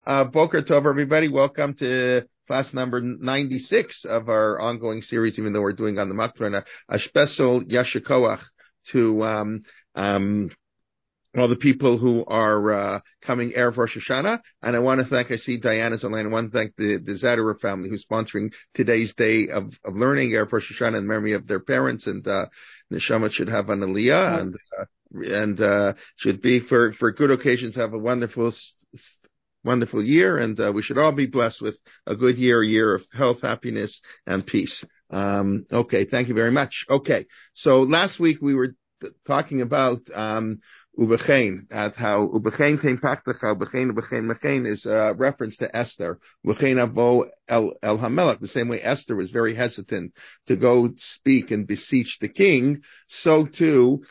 Boker Tov, everybody. Welcome to class number 96 of our ongoing series, even though we're doing on the Makron, a special Yashikoach to all the people who are coming Erev Rosh Hashanah. And I see Diana's online. I want to thank the Zaderer family who's sponsoring today's day of learning Erev Rosh Hashanah in memory of their parents. And Neshama should have an aliyah and should be for good occasions, have a wonderful year, and we should all be blessed with a good year, a year of health, happiness, and peace. Okay, thank you very much. Okay, so last week we were talking about Ubechain, at how Ubechain tein pachtacha, Ubechain is a reference to Esther. Ubechain avo el Hamelach, the same way Esther was very hesitant to go speak and beseech the king, so too,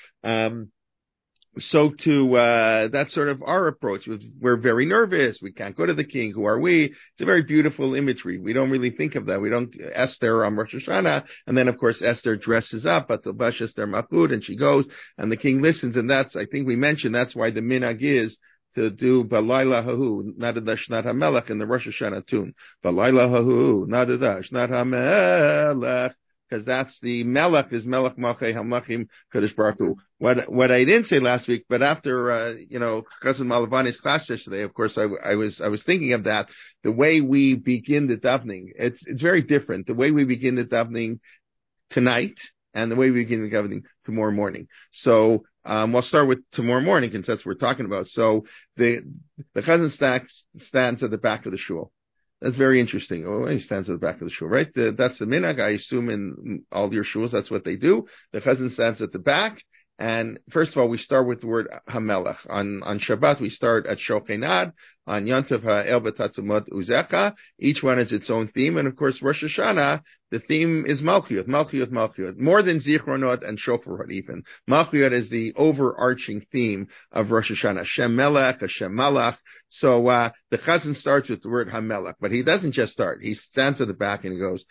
that's sort of our approach. We're very nervous. We can't go to the king. Who are we? It's a very beautiful imagery. We don't really think of that. We don't, Esther on Rosh Hashanah. And then, of course, Esther dresses up at the Bash Esther Machud and she goes and the king listens. And I think we mentioned, that's why the minhag is to do Balayla Hahu, Nadadash Not HaMelech in the Rosh Hashanah tune. Balayla Hahu, Nadadash Not HaMelech. Because that's the Melech is Melech Malchei Hamlachim Kadosh Baruch Hu. What I didn't say last week, but after Chassan Malavani's class yesterday, of course, I was thinking of that. The way we begin the davening, it's very different. The way we begin the davening tonight and the way we begin the davening tomorrow morning. So we'll start with tomorrow morning, since that's what we're talking about. So the Chazan stands at the back of the shul. That's very interesting. Oh, he stands at the back of the shul, right? That's the minhag. I assume in all your shuls, that's what they do. The chazan stands at the back. And first of all, we start with the word Hamelech. On Shabbat, we start at Shochenad. On Yontav Ha'el B'Tatzumot Uzecha. Each one has its own theme. And of course, Rosh Hashanah, the theme is Malchiyot. More than Zichronot and Shofarot even. Malchiyot is the overarching theme of Rosh Hashanah. Shem Melech, Hashem Malach. So, the Chazan starts with the word Hamelech, but he doesn't just start. He stands at the back and he goes,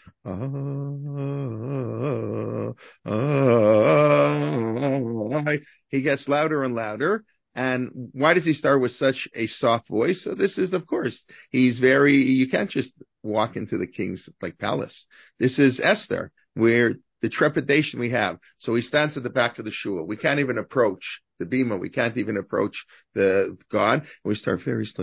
he gets louder and louder. And why does he start with such a soft voice? So this is, of course, you can't just walk into the king's palace. This is Esther, where the trepidation we have. So he stands at the back of the shul. We can't even approach the bima. We can't even approach the God. We start very slow.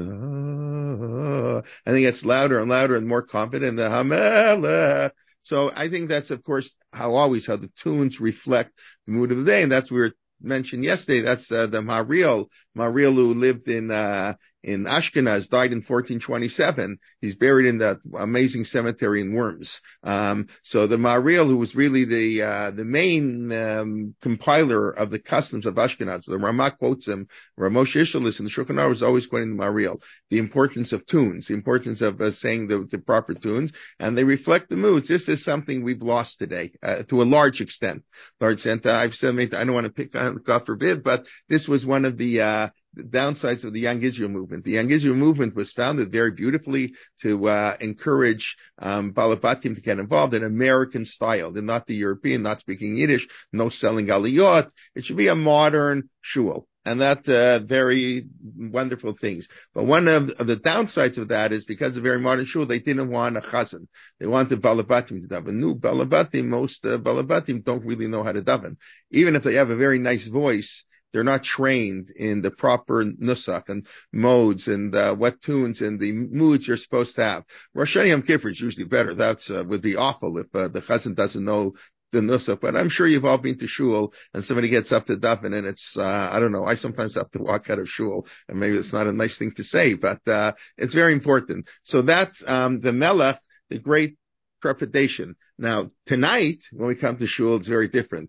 And it gets louder and louder and more confident. The Hamelech. So I think that's, of course, how the tunes reflect the mood of the day. And that's where mentioned yesterday, that's the Mariel who lived in Ashkenaz, died in 1427. He's buried in that amazing cemetery in Worms. So the Mariel, who was really the main compiler of the customs of Ashkenaz, the Ramah quotes him. Ramosh Ishalis in the Shulchan Aruch is always quoting the Mariel, the importance of tunes, the importance of saying the proper tunes, and they reflect the moods. This is something we've lost today to a large extent. I've said, I don't want to pick on, God forbid, but this was one of the downsides of the Young Israel movement. The Young Israel movement was founded very beautifully to encourage Balabatim to get involved in American style, and not the European, not speaking Yiddish, no selling aliyot. It should be a modern shul. And that very wonderful things. But one of the downsides of that is because of very modern shul, they didn't want a chazan. They wanted balabatim to daven. Most balabatim don't really know how to daven. Even if they have a very nice voice, they're not trained in the proper nusach and modes and what tunes and the moods you're supposed to have. Rosh Hashanah Yom Kippur is usually better. That would be awful if the chazan doesn't know the nusach. But I'm sure you've all been to shul and somebody gets up to daven and it's I don't know. I sometimes have to walk out of shul and maybe it's not a nice thing to say, but it's very important. So that's the melech, the great trepidation. Now tonight when we come to shul, it's very different.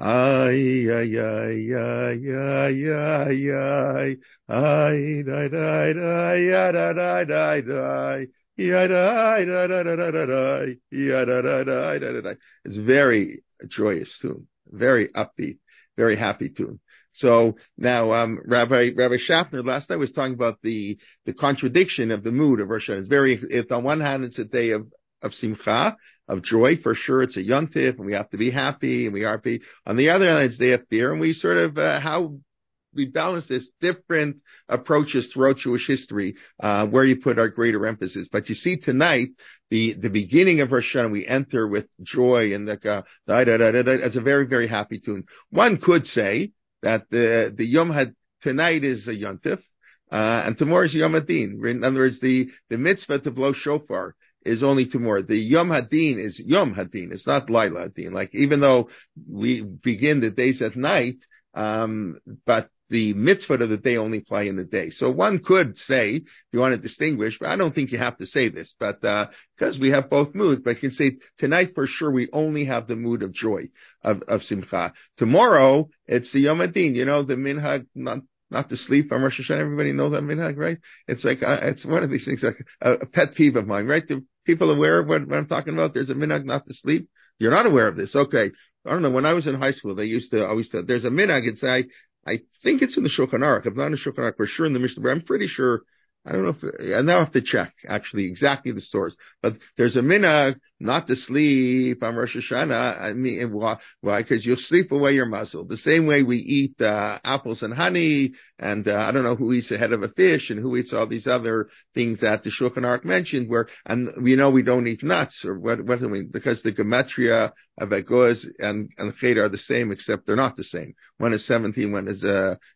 Ay, ay, ay, ay, ay, ay, ay, ay, die, die, die, ya, da, die, die, die, ya, die, da, da, da, da, da, die, ya, da, da, die, da, da, die. It's very joyous tune, very upbeat, very happy tune. So now, Rabbi Schaffner last night was talking about the contradiction of the mood of Rosh Hashanah. If on one hand it's a day of simcha, of joy, for sure. It's a yontif, and we have to be happy, and we are happy. On the other hand, it's day of fear, and we sort of, how we balance this different approaches throughout Jewish history, where you put our greater emphasis. But you see tonight, the beginning of Rosh Hashanah, we enter with joy and it's a very, very happy tune. One could say that the Yom Had tonight is a Yontif, and tomorrow is Yom Hadin. In other words, the mitzvah to blow shofar is only tomorrow. The Yom Hadin is Yom Hadin. It's not Laila Hadin. Like, even though we begin the days at night, but the mitzvah of the day only apply in the day. So one could say, if you want to distinguish, but I don't think you have to say this, but, because we have both moods, but you can say tonight for sure we only have the mood of joy, of Simcha. Tomorrow, it's the Yom Hadin, the minhag, not to sleep on Rosh Hashanah. Everybody know that minhag, right? It's like, it's one of these things, like a pet peeve of mine, right? Do people aware of what I'm talking about? There's a minhag not to sleep. You're not aware of this. Okay. I don't know. When I was in high school, they used to always tell, there's a minhag. It's, I think it's in the Shulchan Aruch. If not in the Shulchan Aruch, for sure in the Mishnah, but I'm pretty sure. I don't know I now have to check actually exactly the source, but there's a minhag not to sleep on Rosh Hashanah. I mean, why? Because you'll sleep away your muscle. The same way we eat, apples and honey, and, I don't know who eats the head of a fish and who eats all these other things that the Shulchan Aruch mentioned and we don't eat nuts, or what do we, because the gematria of Egoz and Ched are the same, except they're not the same. One is 17, one is,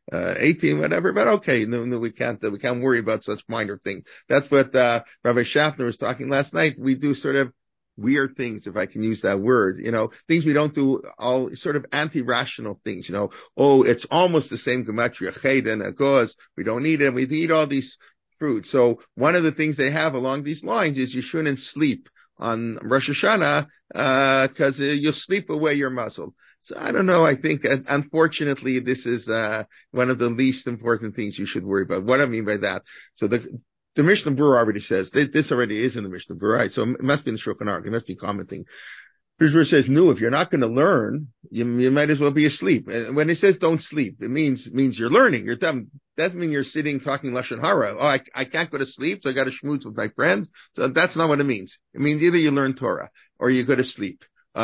18, whatever, but okay, no, we can't worry about such minor things. That's what, Rabbi Schaffner was talking last night. We do sort of weird things, if I can use that word, things we don't do, all sort of anti-rational things, it's almost the same gematria, Ched and Egoz. We don't eat it. We eat all these fruits. So one of the things they have along these lines is you shouldn't sleep on Rosh Hashanah, cause you'll sleep away your muscle. So I don't know. I think, unfortunately, this is, one of the least important things you should worry about. What I mean by that. So the Mishnah Berurah already says, this already is in the Mishnah Berurah, right? So it must be in the Shulchan Aruch. It must be commenting. Berurah says, no, if you're not going to learn, you might as well be asleep. And when it says don't sleep, it means you're learning. You're done. That means you're sitting talking Lashon Hara. Oh, I can't go to sleep, so I got to schmooze with my friends. So that's not what it means. It means either you learn Torah or you go to sleep.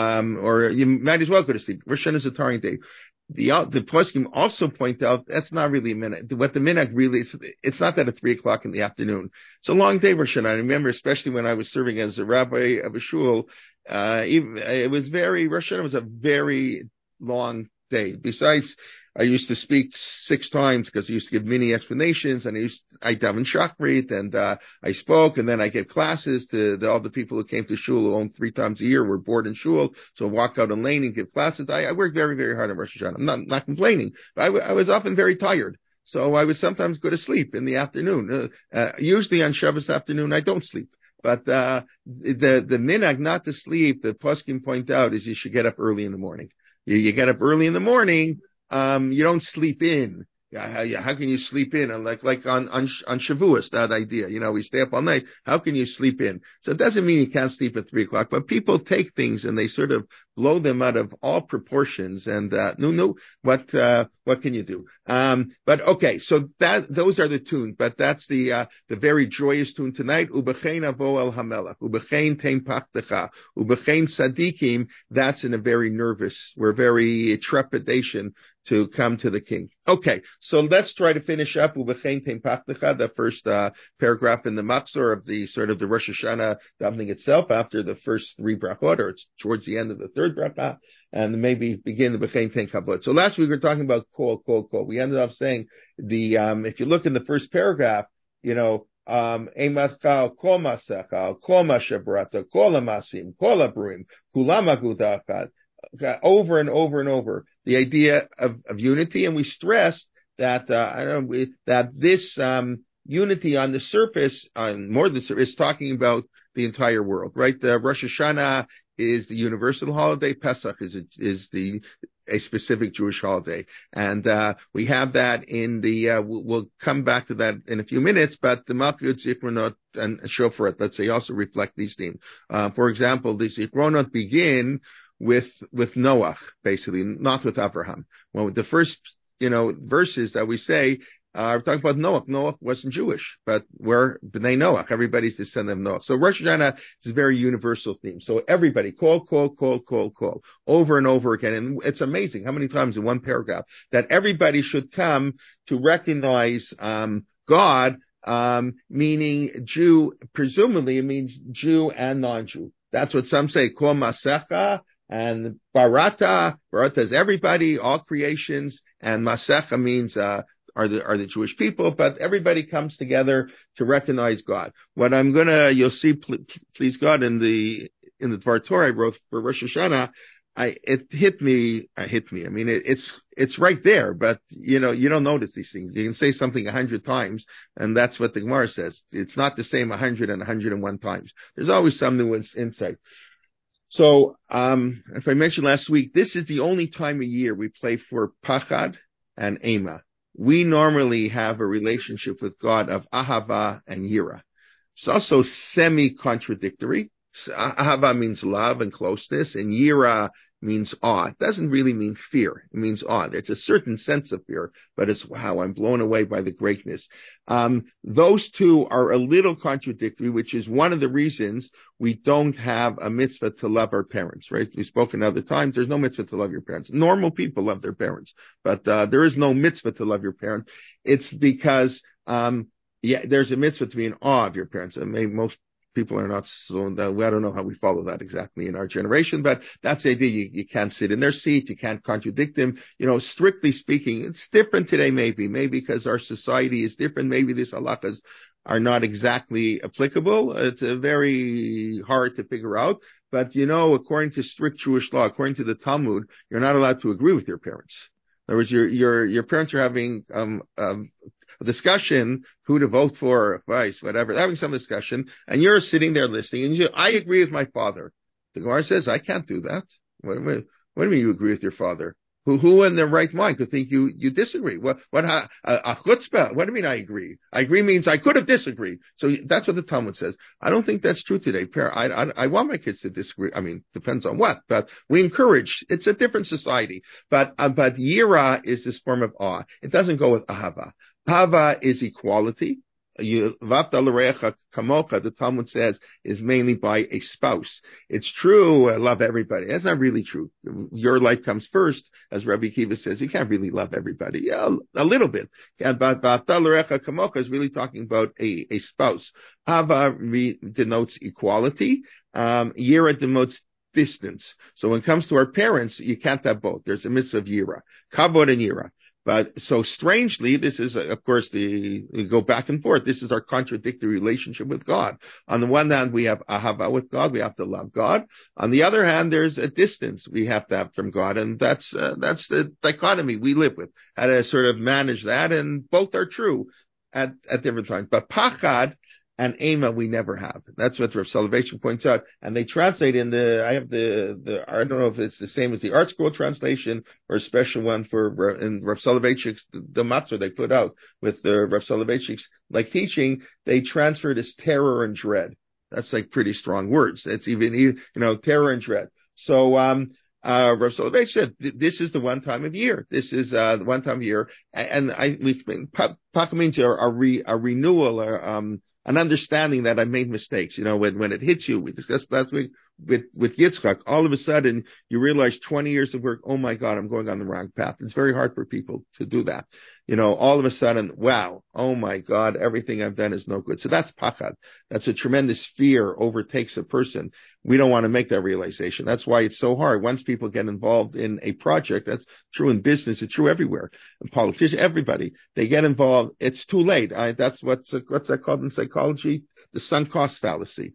Or you might as well go to sleep. Rosh Hashanah is a tiring day. The poskim also point out that's not really a minhag. What the minhag really is, it's not that at 3:00 in the afternoon. It's a long day, Rosh Hashanah. I remember, especially when I was serving as a rabbi of a shul, Rosh Hashanah was a very long day. Besides, I used to speak 6 times because I used to give mini explanations, and I daven shachrit, and I spoke, and then I gave classes to all the people who came to shul, who owned 3 times a year, were bored in shul, so I walk out in lane and give classes. I worked very, very hard on Rosh Hashanah. I'm not complaining, but I was often very tired. So I would sometimes go to sleep in the afternoon. Usually on Shabbos afternoon, I don't sleep. But the minhag not to sleep, the poskim point out, is you should get up early in the morning. You get up early in the morning. You don't sleep in. How can you sleep in? And like on Shavuos, that idea, we stay up all night. How can you sleep in? So it doesn't mean you can't sleep at 3:00, but people take things and they sort of blow them out of all proportions. And, what can you do? But okay, so those are the tunes, but that's the very joyous tune tonight. Ubechein avo el hamelach, ubechein tein pachtecha, ubechein tzadikim. That's in a very nervous, we're very trepidation to come to the king. Okay, so let's try to finish up Ubechein Tein Pachtecha, the first paragraph in the Machzor of the sort of the Rosh Hashanah davening itself, after the first 3 brachot, or it's towards the end of the 3rd brachah, and maybe begin the Ubechein Tein Kavod. So last week we were talking about kol. We ended up saying if you look in the first paragraph, Eimatcha kol masecha, kol mashabrata, kol amasim, kol abruim, kulam agudachat. Over and over and over, the idea of unity, and we stressed that that this unity on the surface, is talking about the entire world, right? The Rosh Hashanah is the universal holiday. Pesach is a specific Jewish holiday, and we have that in the. We'll come back to that in a few minutes, but the Malchut, Zichronot, and Shofaret, let's say, also reflect these themes. For example, the Zichronot begin with Noach, basically, not with Abraham. Well, the first, verses that we say, We're talking about Noach. Noach wasn't Jewish, but we're B'nai Noach. Everybody's descendant of Noach. So Rosh Hashanah is a very universal theme. So everybody call, over and over again. And it's amazing how many times in one paragraph that everybody should come to recognize, God, meaning Jew, presumably it means Jew and non-Jew. That's what some say, Kol Masecha, and Barata is everybody, all creations, and Masecha means, are the Jewish people, but everybody comes together to recognize God. What you'll see, please God, in the Dvar Torah I wrote for Rosh Hashanah, it hit me. I mean, it's right there, but you don't notice these things. You can say something 100 times, and that's what the Gemara says. It's not the same 100 and 101 times. There's always some new insight. So, if I mentioned last week, this is the only time of year we play for Pachad and Ema. We normally have a relationship with God of Ahava and Yira. It's also semi-contradictory. Ahava means love and closeness, and Yira means awe. It doesn't really mean fear. It means awe. There's a certain sense of fear, but it's, wow, I'm blown away by the greatness. Those two are a little contradictory, which is one of the reasons we don't have a mitzvah to love our parents, right? We've spoken other times. There's no mitzvah to love your parents. Normal people love their parents, but there is no mitzvah to love your parents. It's because, there's a mitzvah to be in awe of your parents. And most people are not so, I don't know how we follow that exactly in our generation, but that's the idea. You can't sit in their seat. You can't contradict them. Strictly speaking, it's different today, maybe because our society is different. Maybe these halachas are not exactly applicable. It's very hard to figure out. But, according to strict Jewish law, according to the Talmud, you're not allowed to agree with your parents. In other words, your parents are having, a discussion, who to vote for, vice, whatever. They're having some discussion, and you're sitting there listening, and I agree with my father. The Gemara says, I can't do that. What do you mean you agree with your father? Who in their right mind could think you disagree? A chutzpah? What do you mean I agree? I agree means I could have disagreed. So that's what the Talmud says. I don't think that's true today. I want my kids to disagree. I mean, depends on what, but we encourage. It's a different society. But yira is this form of awe. It doesn't go with ahava. Ahava is equality. The Talmud says, is mainly by a spouse. It's true, I love everybody. That's not really true. Your life comes first, as Rabbi Kiva says. You can't really love everybody. Yeah, a little bit. But kamocha is really talking about a spouse. Hava denotes equality. Yira denotes distance. So when it comes to our parents, you can't have both. There's a mitzvah of yira. Kavod and yira. But so strangely, this is, of course, we go back and forth. This is our contradictory relationship with God. On the one hand, we have ahava with God. We have to love God. On the other hand, there's a distance we have to have from God. And that's the dichotomy we live with. How to sort of manage that. And both are true at different times. But pachad and ema we never have. That's what Rav Soloveitchik points out. And they translate I have I don't know if it's the same as the Art Scroll translation or a special one in Rav Soloveitchik's, the matzah they put out with the Rav Soloveitchik's teaching, they transferred as terror and dread. That's pretty strong words. It's even, terror and dread. So, Rav Soloveitchik said, this is the one time of year. This is, the one time of year. And Pachad means a renewal, an understanding that I made mistakes. When it hits you, we discussed last week with Yitzchak, all of a sudden you realize 20 years of work, oh my God, I'm going on the wrong path. It's very hard for people to do that. All of a sudden, wow, oh my God, everything I've done is no good. So that's pachad. That's a tremendous fear overtakes a person. We don't want to make that realization. That's why it's so hard. Once people get involved in a project, that's true in business, it's true everywhere. In politicians, everybody, they get involved. It's too late. That's what's that called in psychology? The sunk cost fallacy.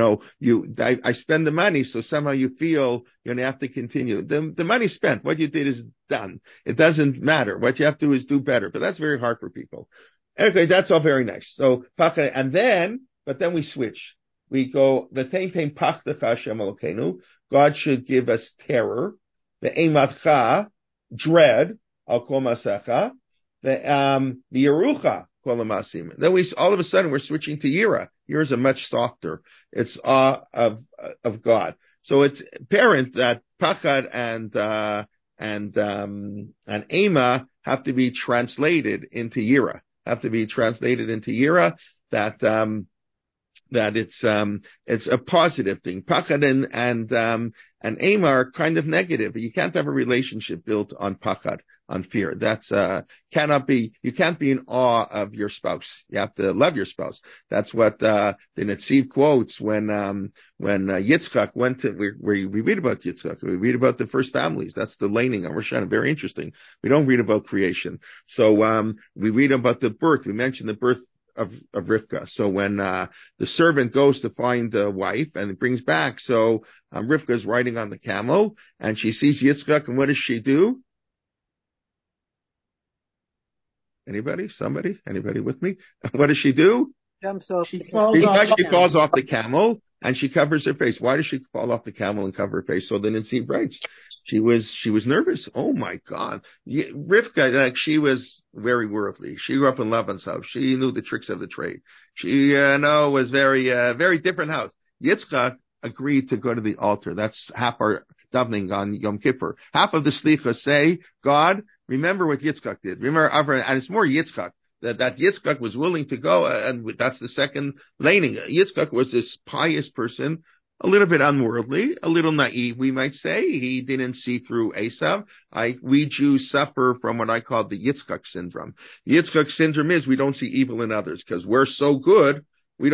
I spend the money, so somehow you feel you have to continue. The money's spent. What you did is done. It doesn't matter. What you have to do is do better. But that's very hard for people. Anyway, that's all very nice. So, but then we switch. We go, God should give us terror. The dread, al kol masecha. The yerucha, kol masim. Then all of a sudden, we're switching to yira. Yira is a much softer. It's awe of God. So it's apparent that pachad and ema have to be translated into yira. have to be translated into yira, that it's a positive thing. Pachad and Ema are kind of negative. You can't have a relationship built on pachad, on fear. That's cannot be. You can't be in awe of your spouse. You have to love your spouse. That's what the Netziv quotes when Yitzchak went to. We read about Yitzchak. We read about the first families. That's the laning on Rosh Hashanah. Very interesting. We don't read about creation. So we read about the birth. We mentioned the birth of Rivka. So when the servant goes to find the wife and brings back, so Rivka is riding on the camel and she sees Yitzchak, and what does she do? Anybody? Somebody? Anybody with me? What does she do? Jumps off. She falls off the camel and she covers her face. Why does she fall off the camel and cover her face? So the Netziv writes, she was nervous. Oh my God. Rivka, like, she was very worldly. She grew up in Laban's house. She knew the tricks of the trade. She, was very different house. Yitzchak agreed to go to the altar. That's half our davening on Yom Kippur. Half of the slichas say, God, remember what Yitzchak did. Remember Avraham, and it's more Yitzchak. That Yitzchak was willing to go, and that's the second laning. Yitzchak was this pious person, a little bit unworldly, a little naive, we might say. He didn't see through Esav. We Jews suffer from what I call the Yitzchak syndrome. The Yitzchak syndrome is we don't see evil in others because we're so good.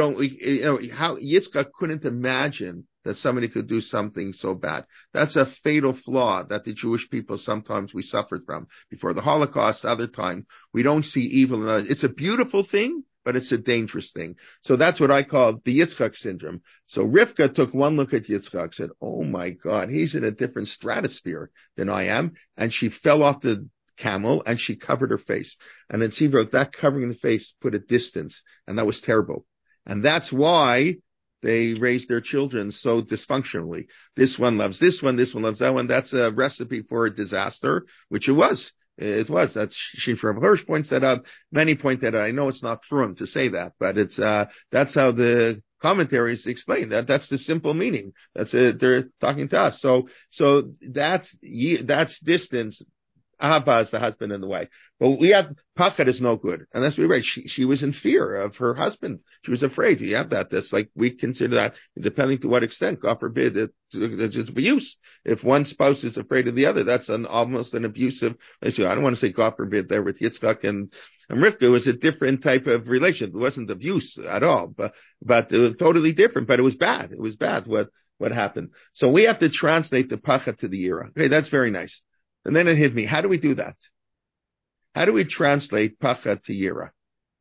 How Yitzchak couldn't imagine that somebody could do something so bad. That's a fatal flaw that the Jewish people sometimes we suffered from. Before the Holocaust, other time, we don't see evil in others. It's a beautiful thing, but it's a dangerous thing. So that's what I call the Yitzchak syndrome. So Rivka took one look at Yitzchak, said, oh my God, he's in a different stratosphere than I am. And she fell off the camel and she covered her face. And then she wrote that covering the face put a distance, and that was terrible. And that's why they raised their children so dysfunctionally. This one loves this one loves that one. That's a recipe for a disaster, which it was. It was. That's Shifra Hirsch points that out. Many point that out. I know it's not frum to say that, but it's that's how the commentaries explain that. That's the simple meaning. That's it. They're talking to us. So that's distance. Ahava is the husband and the wife. But we have, pachad is no good. And that's what we read. She was in fear of her husband. She was afraid. You have that. That's like, we consider that, depending to what extent, God forbid, it's abuse. If one spouse is afraid of the other, that's almost an abusive relationship. I don't want to say God forbid there with Yitzchak and Rivka. It was a different type of relation. It wasn't abuse at all, but it was totally different, but it was bad. It was bad what happened. So we have to translate the pachad to the yira. Okay, that's very nice. And then it hit me. How do we do that? How do we translate pachad to yira?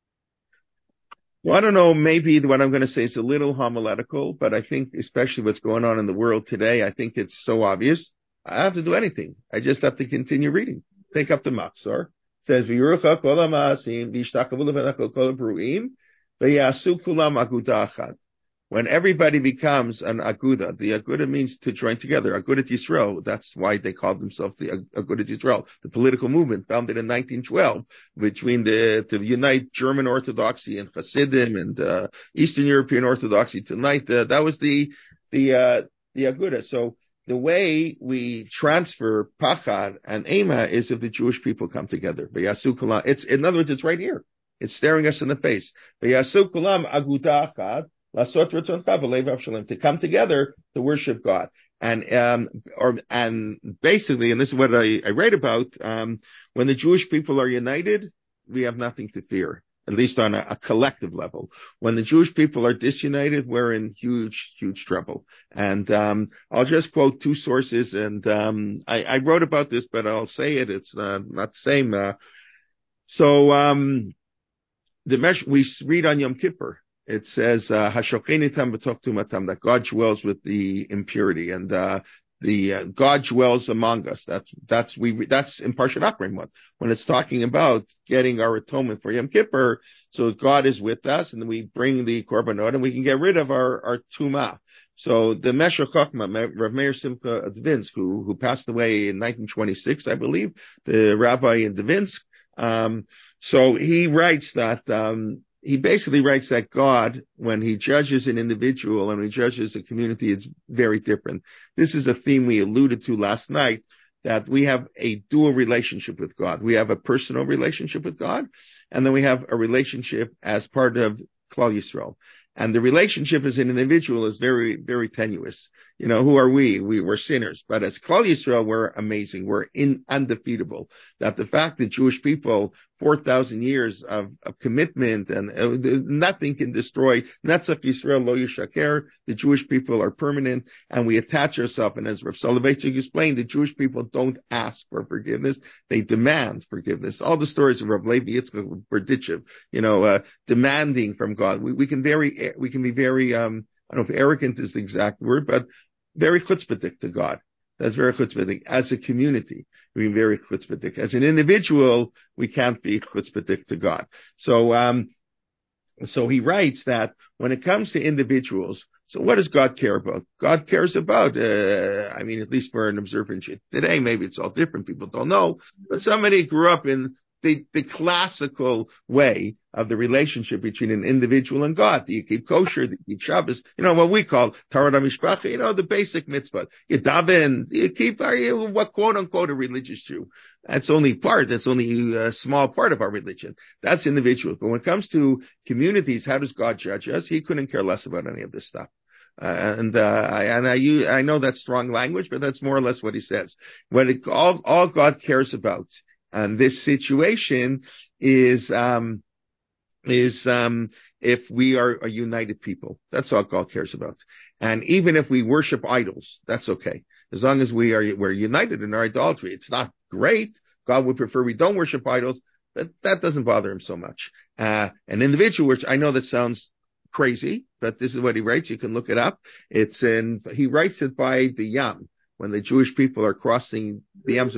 Well, I don't know. Maybe what I'm going to say is a little homiletical, but I think especially what's going on in the world today, I think it's so obvious. I don't have to do anything. I just have to continue reading. Take up the machzor. It says, V'yirucha kol ha'ma'asim v'yishtachavu levenach kol ha'bruim v'yasu kulam aguda achad. When everybody becomes an aguda, the aguda means to join together. Agudat Yisrael, that's why they called themselves the Agudat Yisrael, the political movement founded in 1912 to unite German Orthodoxy and Hasidim and Eastern European Orthodoxy tonight. That was the aguda. So the way we transfer pachad and ema is if the Jewish people come together. It's, in other words, it's right here. It's staring us in the face. V'yasu kulam aguda achad. To come together to worship God. And basically, and this is what I write about, when the Jewish people are united, we have nothing to fear, at least on a collective level. When the Jewish people are disunited, we're in huge trouble. And I'll just quote two sources, and I wrote about this, but I'll say it. It's not the same. We read on Yom Kippur. It says, that God dwells with the impurity, and God dwells among us. That's in Parshat Akron when it's talking about getting our atonement for Yom Kippur. So God is with us, and then we bring the korbanot, and we can get rid of our tumah. So the Meshech Chochmah, Rav Meir Simcha Dvinsk, who passed away in 1926, I believe, the rabbi in Dvinsk. So he writes that. He basically writes that God, when he judges an individual and he judges a community, it's very different. This is a theme we alluded to last night, that we have a dual relationship with God. We have a personal relationship with God, and then we have a relationship as part of Klal Yisrael. And the relationship as an individual is very, very tenuous. Who are we? We're sinners. But as Klal Yisrael, we're amazing. We're undefeatable. That the fact that Jewish people, 4,000 years of commitment and nothing can destroy. Netzach Yisrael lo yishaker. The Jewish people are permanent and we attach ourselves. And as Rav Soloveitchik explained, the Jewish people don't ask for forgiveness. They demand forgiveness. All the stories of Rav Levi Yitzchak Berdichev, demanding from God. We can be very, I don't know if arrogant is the exact word, but very chutzpahdik to God. That's very chutzpahdik. As a community, we're very chutzpahdik. As an individual, we can't be chutzpahdik to God. So he writes that when it comes to individuals, so what does God care about? God cares about, at least for an observant today, maybe it's all different. People don't know, but somebody grew up in the classical way of the relationship between an individual and God. Do you keep kosher? Do you keep Shabbos? What we call Torah HaMishpacha, the basic mitzvah. You daven, are you what quote unquote a religious Jew? That's only a small part of our religion. That's individual. But when it comes to communities, how does God judge us? He couldn't care less about any of this stuff. I know that's strong language, but that's more or less what he says. All God cares about and this situation is if we are a united people. That's all God cares about. And even if we worship idols, that's okay. As long as we're united in our idolatry. It's not great. God would prefer we don't worship idols, but that doesn't bother him so much. An individual, which I know that sounds crazy, but this is what he writes. You can look it up. He writes it by the Yam. When the Jewish people are crossing the Yam,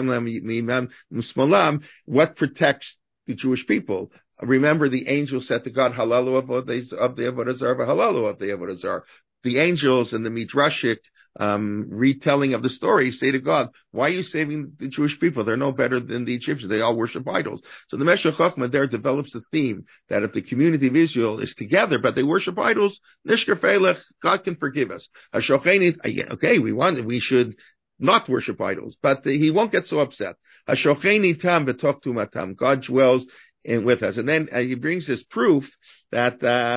what protects the Jewish people? Remember, the angel said to God, Halalu of the Avodah Zarah, Halalu of the Avodah Zarah. The angels and the Midrashic retelling of the story say to God, why are you saving the Jewish people? They're no better than the Egyptians. They all worship idols. So the Meshech Chochmah there develops the theme that if the community of Israel is together, but they worship idols, Nishker Feilech, God can forgive us. Okay, we should not worship idols, but he won't get so upset. God dwells with us. And then he brings this proof that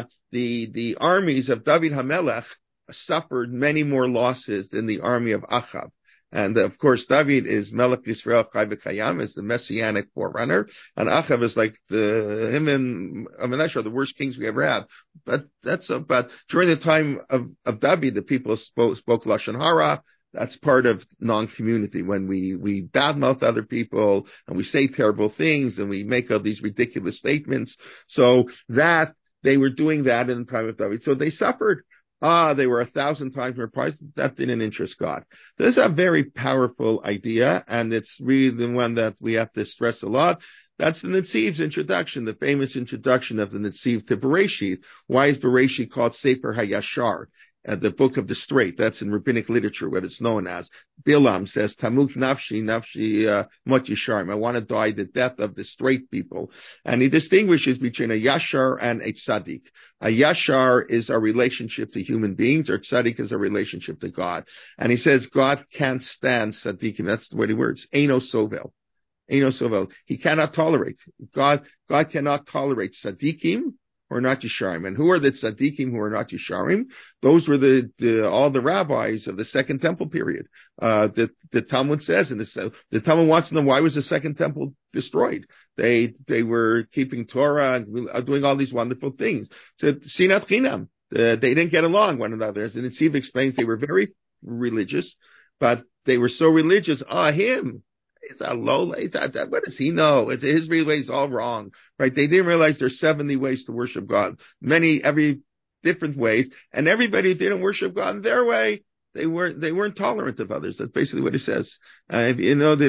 the armies of David HaMelech suffered many more losses than the army of Achav. And of course, David is Melech Yisrael Chai V'Kayam, is the messianic forerunner, and Achav is like him and Amenesh are the worst kings we ever had. But during the time of David, the people spoke Lashon Hara. That's part of non-community when we badmouth other people and we say terrible things and we make all these ridiculous statements. So that they were doing that in the time of David. So they suffered. They were 1,000 times more prized. That didn't interest God. This is a very powerful idea, and it's really the one that we have to stress a lot. That's the Netziv's introduction, the famous introduction of the Netziv to Bereshit. Why is Bereshit called Sefer HaYashar? The book of the straight. That's in rabbinic literature, what it's known as. Bilam says, Tamuk nafshi mot yisharim. I want to die the death of the straight people. And he distinguishes between a yashar and a tzaddik. A yashar is our relationship to human beings, or tzaddik is our relationship to God. And he says, God can't stand tzaddikim. That's the way he words. Eino sovel. Eino sovel. He cannot tolerate. God cannot tolerate tzaddikim or not Yisharim. And who are the tzaddikim who are not Yisharim? Those were all the rabbis of the Second Temple period. The Talmud says, and the Talmud wants to know, why was the Second Temple destroyed? They were keeping Torah and doing all these wonderful things. So Sinat Chinam, they didn't get along one another. As the Netziv explains, they were very religious, but they were so religious. Him. He's a low, what does he know? His way is all wrong, right? They didn't realize there's 70 ways to worship God. Every different ways. And everybody who didn't worship God in their way, they weren't tolerant of others. That's basically what he says. The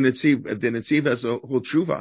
Netziv has a whole tshuva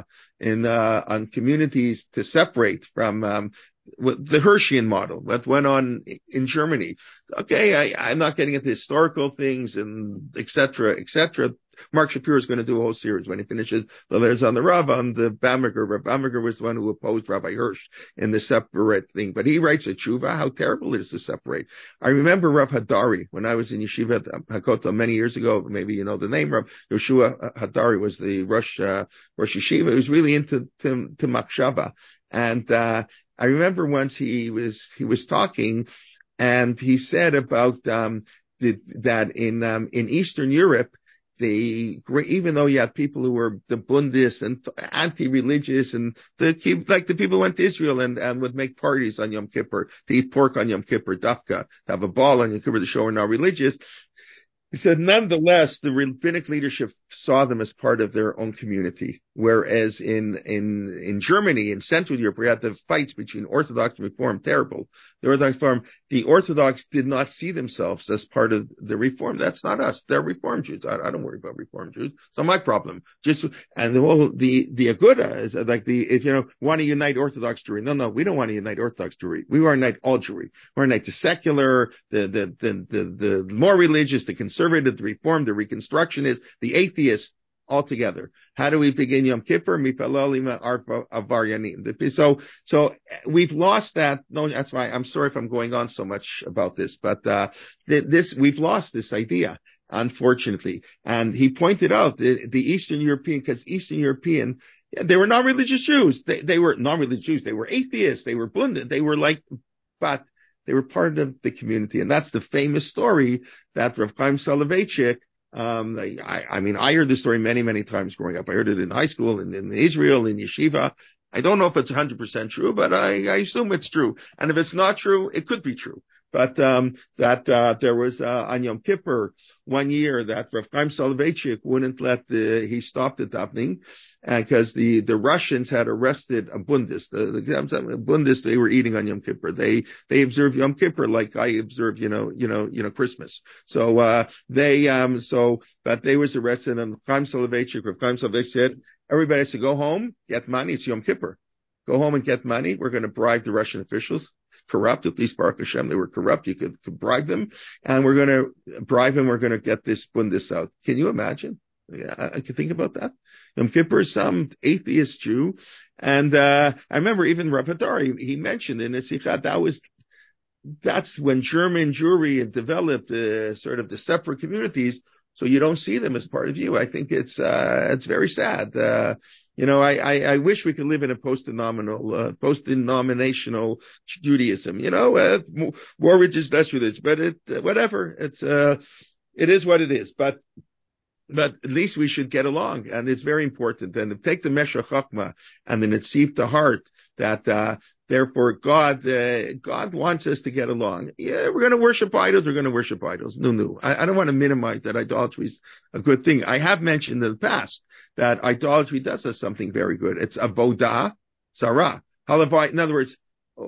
on communities to separate from, the Hirschian model that went on in Germany. Okay, I'm not getting into historical things and et cetera. Mark Shapiro is going to do a whole series when he finishes the letters on the Rav on the Bamberger. Rav Bamberger was the one who opposed Rabbi Hirsch in the separate thing, but he writes a tshuva how terrible it is to separate. I remember Rav Hadari when I was in Yeshiva Hakotel many years ago. Maybe you know the name. Rav Yoshua Hadari was the Rosh Yeshiva. He was really into Machshava, And, I remember once he was talking and he said about, that in Eastern Europe, even though you have people who were the Bundists and anti-religious and like the people who went to Israel and would make parties on Yom Kippur, to eat pork on Yom Kippur, dafka, to have a ball on Yom Kippur to show we're not religious. He said, nonetheless, the rabbinic leadership saw them as part of their own community. Whereas in Germany, in Central Europe, we had the fights between Orthodox and Reform, terrible. The Orthodox did not see themselves as part of the Reform. That's not us. They're Reform Jews. I don't worry about Reform Jews. It's not my problem. And the Aguda is like want to unite Orthodox Jewry. No, we don't want to unite Orthodox Jewry. We want to unite all Jewry. We want to unite the secular, the more religious, the conservative, the Reform, the Reconstructionist, the atheist, all together. How do we begin Yom Kippur? So we've lost that. No, that's why I'm sorry if I'm going on so much about this, but we've lost this idea, unfortunately. And he pointed out the Eastern European, because Eastern European, they were not religious Jews. They were not religious Jews. They were atheists. They were bunded. But they were part of the community. And that's the famous story that Rav Chaim Soloveitchik, I heard this story many, many times growing up. I heard it in high school, in Israel, in yeshiva. I don't know if it's 100% true, but I assume it's true. And if it's not true, it could be true. But there was on Yom Kippur one year that Rav Chaim Soloveitchik wouldn't he stopped the davening, because the Russians had arrested a Bundist. The Bundist, they were eating on Yom Kippur. They observe Yom Kippur like I observe, Christmas. So but they was arrested, and Rav Chaim Soloveitchik said, everybody has to go home, get money. It's Yom Kippur. Go home and get money. We're going to bribe the Russian officials. Corrupt, at least Baruch Hashem, they were corrupt. You could bribe them, and we're going to bribe him. We're going to get this Bundis out. Can you imagine? Yeah, I could think about that. Yom Kippur, some atheist Jew, and I remember even Rav Hadari, he mentioned in his Sikha, that's when German Jewry had developed sort of the separate communities. So you don't see them as part of you. I think it's very sad. I wish we could live in a post-denominational Judaism, more religious, less religious, but whatever. It is what it is. But at least we should get along, and it's very important. And take the Meshech Chachma and the Netziv to heart, that therefore God wants us to get along. Yeah, we're going to worship idols. We're going to worship idols. No. I don't want to minimize that idolatry is a good thing. I have mentioned in the past that idolatry does have something very good. It's avodah zarah. In other words,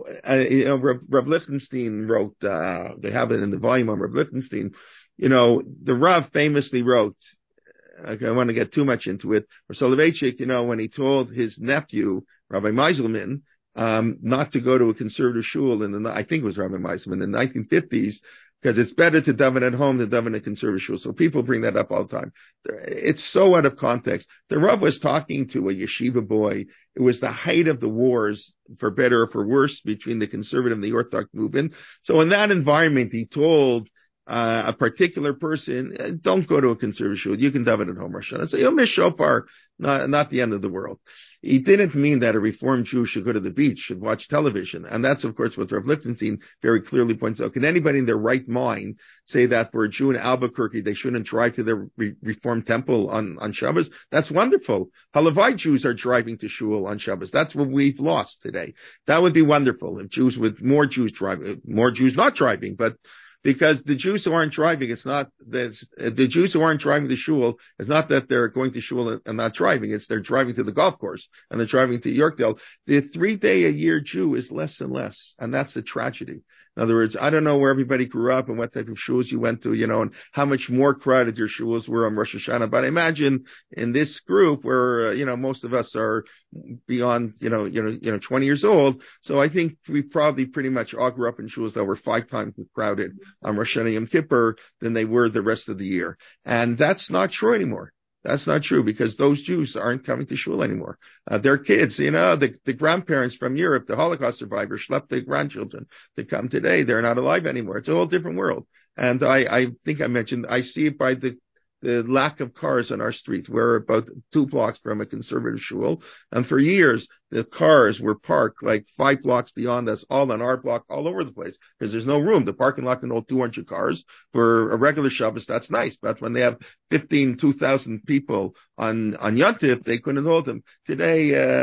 Rav Lichtenstein wrote, they have it in the volume on Rav Lichtenstein, the Rav famously wrote, I don't want to get too much into it, or Soloveitchik, when he told his nephew, Rabbi Meiselman, not to go to a conservative shul I think it was Rabbi Meiselman, in the 1950s, because it's better to daven at home than daven in a conservative shul. So people bring that up all the time. It's so out of context. The Rav was talking to a yeshiva boy. It was the height of the wars, for better or for worse, between the conservative and the Orthodox movement. So in that environment, he told a particular person, don't go to a conservative shul. You can daven at home, Rosh Hashanah. So you'll miss shofar, not the end of the world. He didn't mean that a Reformed Jew should go to the beach, should watch television. And that's, of course, what Rav Lichtenstein very clearly points out. Can anybody in their right mind say that for a Jew in Albuquerque, they shouldn't drive to their Reformed temple on Shabbos? That's wonderful. Halavai Jews are driving to shul on Shabbos. That's what we've lost today. That would be wonderful if more Jews driving, more Jews not driving, but because the Jews who aren't driving, the Jews who aren't driving to shul, it's not that they're going to shul and not driving, it's they're driving to the golf course and they're driving to Yorkdale. The 3-day-a-year Jew is less and less, and that's a tragedy. In other words, I don't know where everybody grew up and what type of shuls you went to, and how much more crowded your shuls were on Rosh Hashanah. But I imagine in this group where, most of us are beyond, 20 years old. So I think we probably pretty much all grew up in shuls that were 5 times as crowded on Rosh Hashanah Yom Kippur than they were the rest of the year. And that's not true anymore. That's not true, because those Jews aren't coming to shul anymore. Their kids, the grandparents from Europe, the Holocaust survivors, schlepped their grandchildren to come today. They're not alive anymore. It's a whole different world. And I think I mentioned, I see it by the the lack of cars on our street. We're about 2 blocks from a conservative shul, and for years the cars were parked like 5 blocks beyond us, all on our block, all over the place, because there's no room. The parking lot can hold 200 cars. For a regular Shabbos, that's nice, but when they have 2,000 people on Yontif, they couldn't hold them. Today,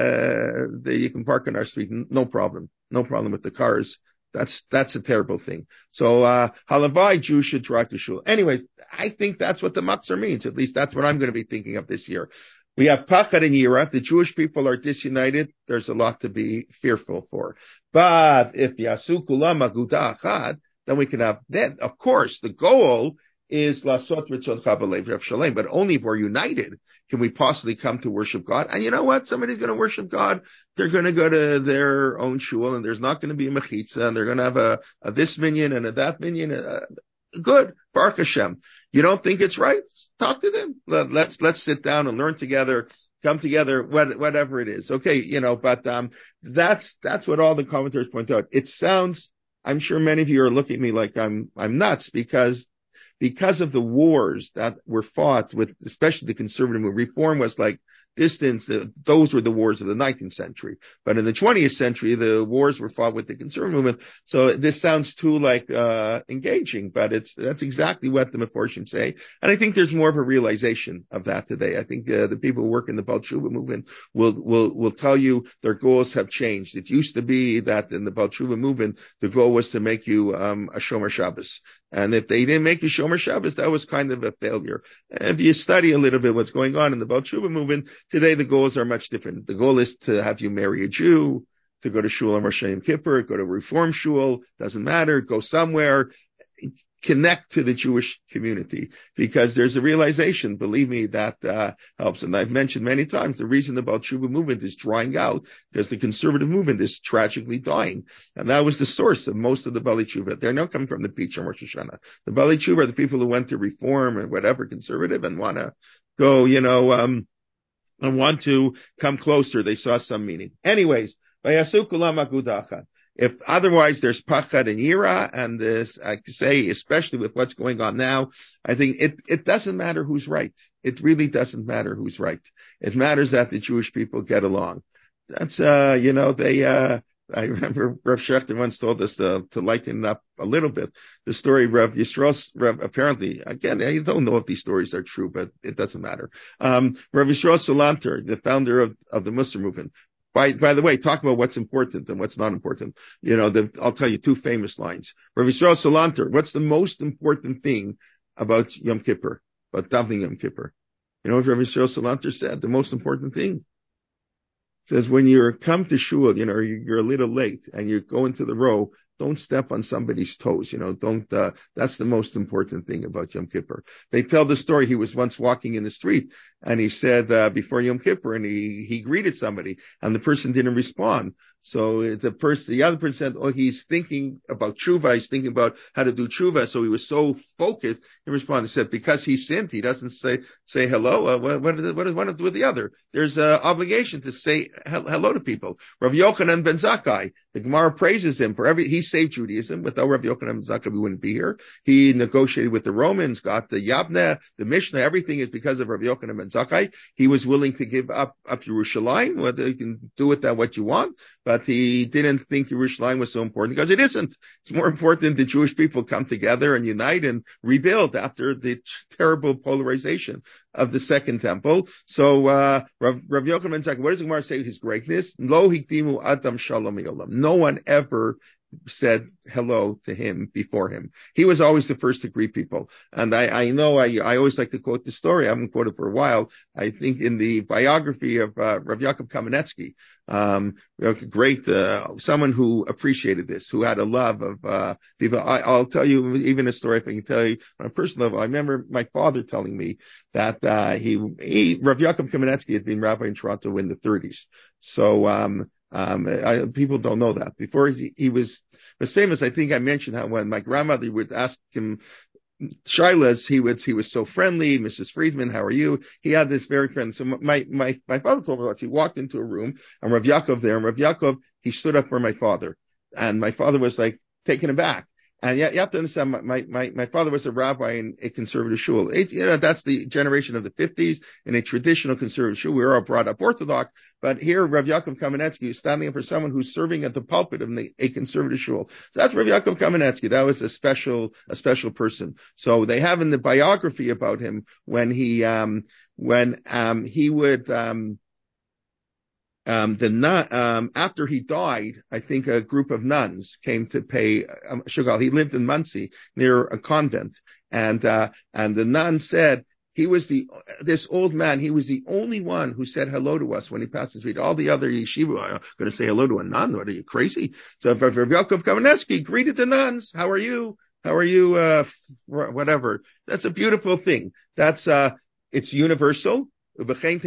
you can park on our street, no problem with the cars. That's a terrible thing. So, halavai, Jews should drive to shul. Anyway, I think that's what the Makzor means. At least that's what I'm going to be thinking of this year. We have Pachad and Yira. The Jewish people are disunited. There's a lot to be fearful for. But if Yasu Kulam Aguda Achad, then we can have, then, of course, the goal is Lasot Ritzon Chabalev Rav Shalem, but only if we're united can we possibly come to worship God. And you know what? Somebody's going to worship God. They're going to go to their own shul, and there's not going to be a mechitza, and they're going to have a this minyan and a that minyan. Good. Baruch Hashem. You don't think it's right? Talk to them. Let's sit down and learn together, come together, whatever it is. Okay, but that's what all the commentators point out. It sounds, I'm sure many of you are looking at me like I'm nuts because of the wars that were fought with, especially the conservative movement. Reform was like distance. Those were the wars of the 19th century. But in the 20th century, the wars were fought with the conservative movement. So this sounds too engaging, but that's exactly what the Meforshim say. And I think there's more of a realization of that today. I think the people who work in the Baal Tshuva movement will tell you their goals have changed. It used to be that in the Baal Tshuva movement, the goal was to make you a Shomer Shabbos. And if they didn't make you Shomer Shabbos, that was kind of a failure. If you study a little bit what's going on in the Baal Tshuva movement, today the goals are much different. The goal is to have you marry a Jew, to go to shul on Rosh Hashanah Kippur, go to a Reform shul, doesn't matter, go somewhere, connect to the Jewish community, because there's a realization, believe me, that helps. And I've mentioned many times the reason the Baal Tshuva movement is drying out, because the conservative movement is tragically dying. And that was the source of most of the Bali Tshuva. They're not coming from the Peach on Rosh Hashanah. The Bali Tshuva are the people who went to Reform or whatever conservative and want to go, and want to come closer. They saw some meaning. Anyways, Vayasu kulam agudacha. If otherwise there's pachad and yira, and this, I say, especially with what's going on now, I think it doesn't matter who's right. It really doesn't matter who's right. It matters that the Jewish people get along. That's, I remember Rav Shechter once told us to lighten it up a little bit. The story of Rav Yisrael, apparently, again, I don't know if these stories are true, but it doesn't matter. Rav Yisrael Salanter, the founder of the Musar movement. By the way, talk about what's important and what's not important. I'll tell you 2 famous lines. Rav Yisrael Salanter, what's the most important thing about Yom Kippur, about davening Yom Kippur? You know what Rav Yisrael Salanter said? The most important thing. Says when you come to shul, you're a little late and you go into the row, don't step on somebody's toes, that's the most important thing about Yom Kippur. They tell the story, he was once walking in the street and he said, before Yom Kippur, and he greeted somebody and the person didn't respond. So the other person said, oh, he's thinking about tshuva. He's thinking about how to do tshuva. So he was so focused. He responded, he said, because he sinned, he doesn't say hello. What does one have to do with the other? There's an obligation to say hello to people. Rav Yochanan ben Zakkai, the Gemara praises him for he saved Judaism. Without Rav Yochanan ben Zakkai, we wouldn't be here. He negotiated with the Romans, got the Yavneh, the Mishnah. Everything is because of Rav Yochanan ben Zakkai. He was willing to give up Yerushalayim. Whether you can do with that what you want, but he didn't think Yerushalayim was so important, because it isn't. It's more important that Jewish people come together and unite and rebuild after the terrible polarization of the Second Temple. So Rav Yochanan ben Zakkai, what does the Gemara say? His greatness? Lo hikdimu adam shalom yolam. No one ever said hello to him before him. He was always the first to greet people. And I know I always like to quote the story. I haven't quoted for a while. I think in the biography of Rav Yaakov Kamenetsky, great, someone who appreciated this, who had a love of people. I'll tell you even a story, if I can tell you on a personal level. I remember my father telling me that Rav Yaakov Kamenetsky had been rabbi in Toronto in the 30s. So people don't know that. Before he was famous, I think I mentioned how when my grandmother would ask him Shilas, he was so friendly. Mrs. Friedman, how are you? He had this very friendly. So my father told me about, he walked into a room and Rav Yaakov there, and Rav Yaakov, he stood up for my father. And my father was like taken aback. And you have to understand, my father was a rabbi in a conservative shul. That's the generation of the 50s in a traditional conservative shul. We were all brought up Orthodox, but here Rav Yaakov Kamenetsky is standing up for someone who's serving at the pulpit of a conservative shul. So that's Rav Yaakov Kamenetsky. That was a special person. So they have in the biography about him when he would, after he died, I think a group of nuns came to pay Shugal. He lived in Monsey near a convent, and the nun said this old man. He was the only one who said hello to us when he passed the street. All the other yeshiva are going to say hello to a nun. What are you, crazy? So Rav Yaakov Kamenetsky greeted the nuns. How are you? Whatever. That's a beautiful thing. That's it's universal. Jews have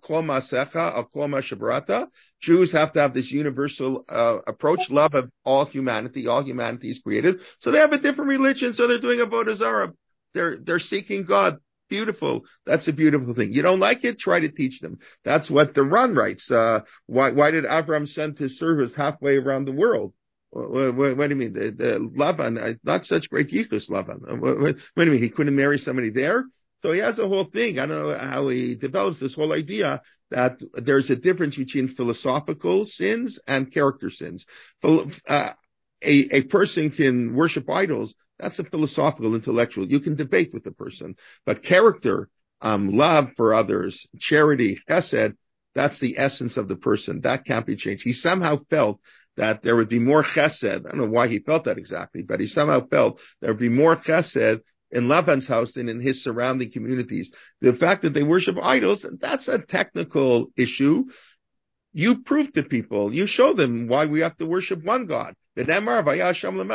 to have this universal approach, love of all humanity. All humanity is created. So they have a different religion, so they're doing avodah zarah. They're seeking God. Beautiful. That's a beautiful thing. You don't like it? Try to teach them. That's what the Ran writes. Why did Abraham send his servants halfway around the world? What do you mean? The Lavan, not such great yichus, Lavan. What do you mean? He couldn't marry somebody there? So he has a whole thing. I don't know how he develops this whole idea that there's a difference between philosophical sins and character sins. A person can worship idols. That's a philosophical, intellectual. You can debate with the person. But character, love for others, charity, chesed, that's the essence of the person. That can't be changed. He somehow felt that there would be more chesed. I don't know why he felt that exactly, but he somehow felt there would be more chesed in Lavan's house than in his surrounding communities. The fact that they worship idols, that's a technical issue. You prove to people, you show them why we have to worship one God. It's going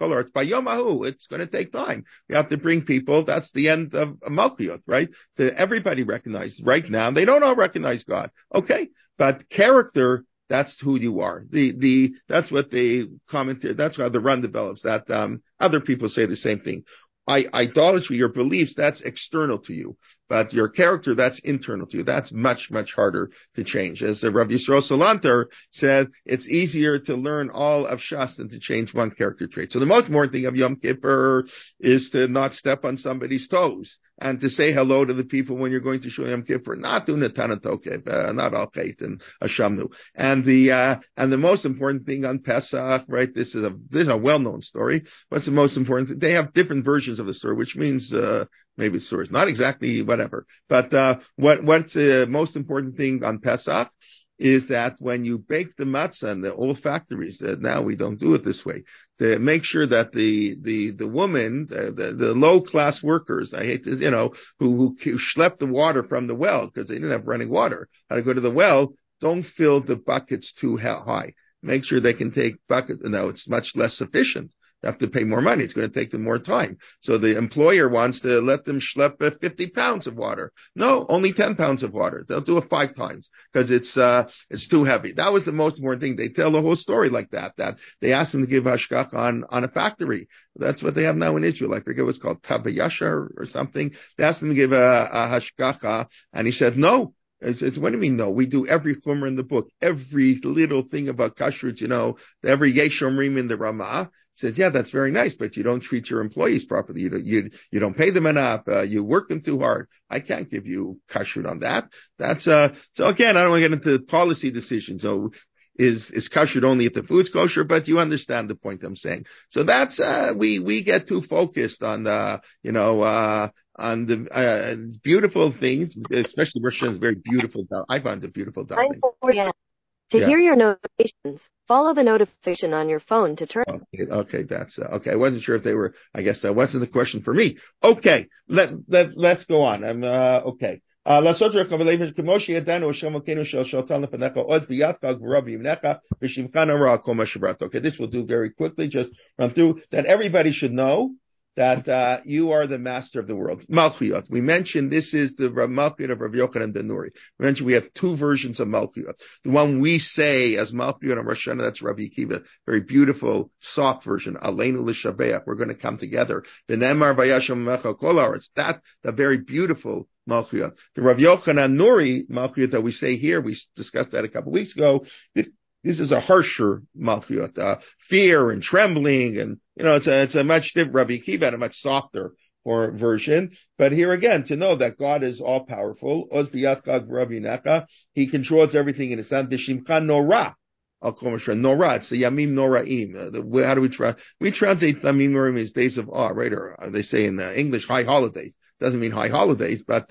to take time. We have to bring people. That's the end of Malchiyot, right? Everybody recognizes. Right now, they don't all recognize God. Okay. But character, that's who you are. That's what they commented. That's how the Ran develops. That other people say the same thing. Idolatry, your beliefs, that's external to you. But your character, that's internal to you. That's much, much harder to change. As Rabbi Yisrael Salanter said, it's easier to learn all of Shas than to change one character trait. So the most important thing of Yom Kippur is to not step on somebody's toes and to say hello to the people when you're going to Shul Yom Kippur, not do Netanah Tokev, not Al Chait and Hashamnu. And the most important thing on Pesach, right? This is a well-known story. What's the most important thing? They have different versions of the story, which means, maybe the story is not exactly whatever. But, what's the most important thing on Pesach is that when you bake the matzah in the old factories, that now we don't do it this way, to make sure that the woman, the low class workers, I hate to, who schlepp the water from the well because they didn't have running water, how to go to the well, don't fill the buckets too high. Make sure they can take buckets. No, it's much less sufficient. They have to pay more money. It's going to take them more time. So the employer wants to let them schlep 50 pounds of water. No, only 10 pounds of water. They'll do it 5 times because it's too heavy. That was the most important thing. They tell the whole story like that they asked them to give hashgacha on a factory. That's what they have now in Israel. I forget what's called Tabayasha or something. They asked him to give a hashgacha and he said no. What do you mean no? We do every chumrah in the book, every little thing about kashrut, every yeshomrim in the Ramah. Said, yeah, that's very nice, but you don't treat your employees properly. You don't pay them enough. You work them too hard. I can't give you kashrut on that. That's, so again, I don't want to get into policy decisions. So is kashrut only if the food's kosher, but you understand the point I'm saying. So that's, we get too focused on on the beautiful things, especially Rosh Hashanah is very beautiful. I find it beautiful. To hear your notifications, follow the notification on your phone to turn. Okay, that's okay. I wasn't sure if they were. I guess that wasn't the question for me. Okay, let's go on. I'm okay. Okay, this we'll do very quickly. Just run through that. Everybody should know that you are the master of the world. Malchiyot. We mentioned this is the Malchiyot of Rav Yochanan ben Nuri. We mentioned we have 2 versions of Malchiyot. The one we say as Malchiyot on Rosh Hashanah, that's Rabbi Akiva. Very beautiful, soft version. Aleinu l'shabeach. We're going to come together. The Nemar vayashem mecha kol haaretz. That's the very beautiful Malchiyot. The Rav Yochanan Nuri Malchiyot that we say here, we discussed that a couple of weeks ago. This is a harsher Malchiyot. Fear and trembling and it's a much different, Rabbi Akiva had a much softer or version. But here again, to know that God is all powerful, he controls everything in his hand. B'shimcha Norah. Norah, it's the Yamim Noraim. How do we try? We translate Yamim Noraim as days of awe, right? Or they say in English, high holidays. Doesn't mean high holidays, but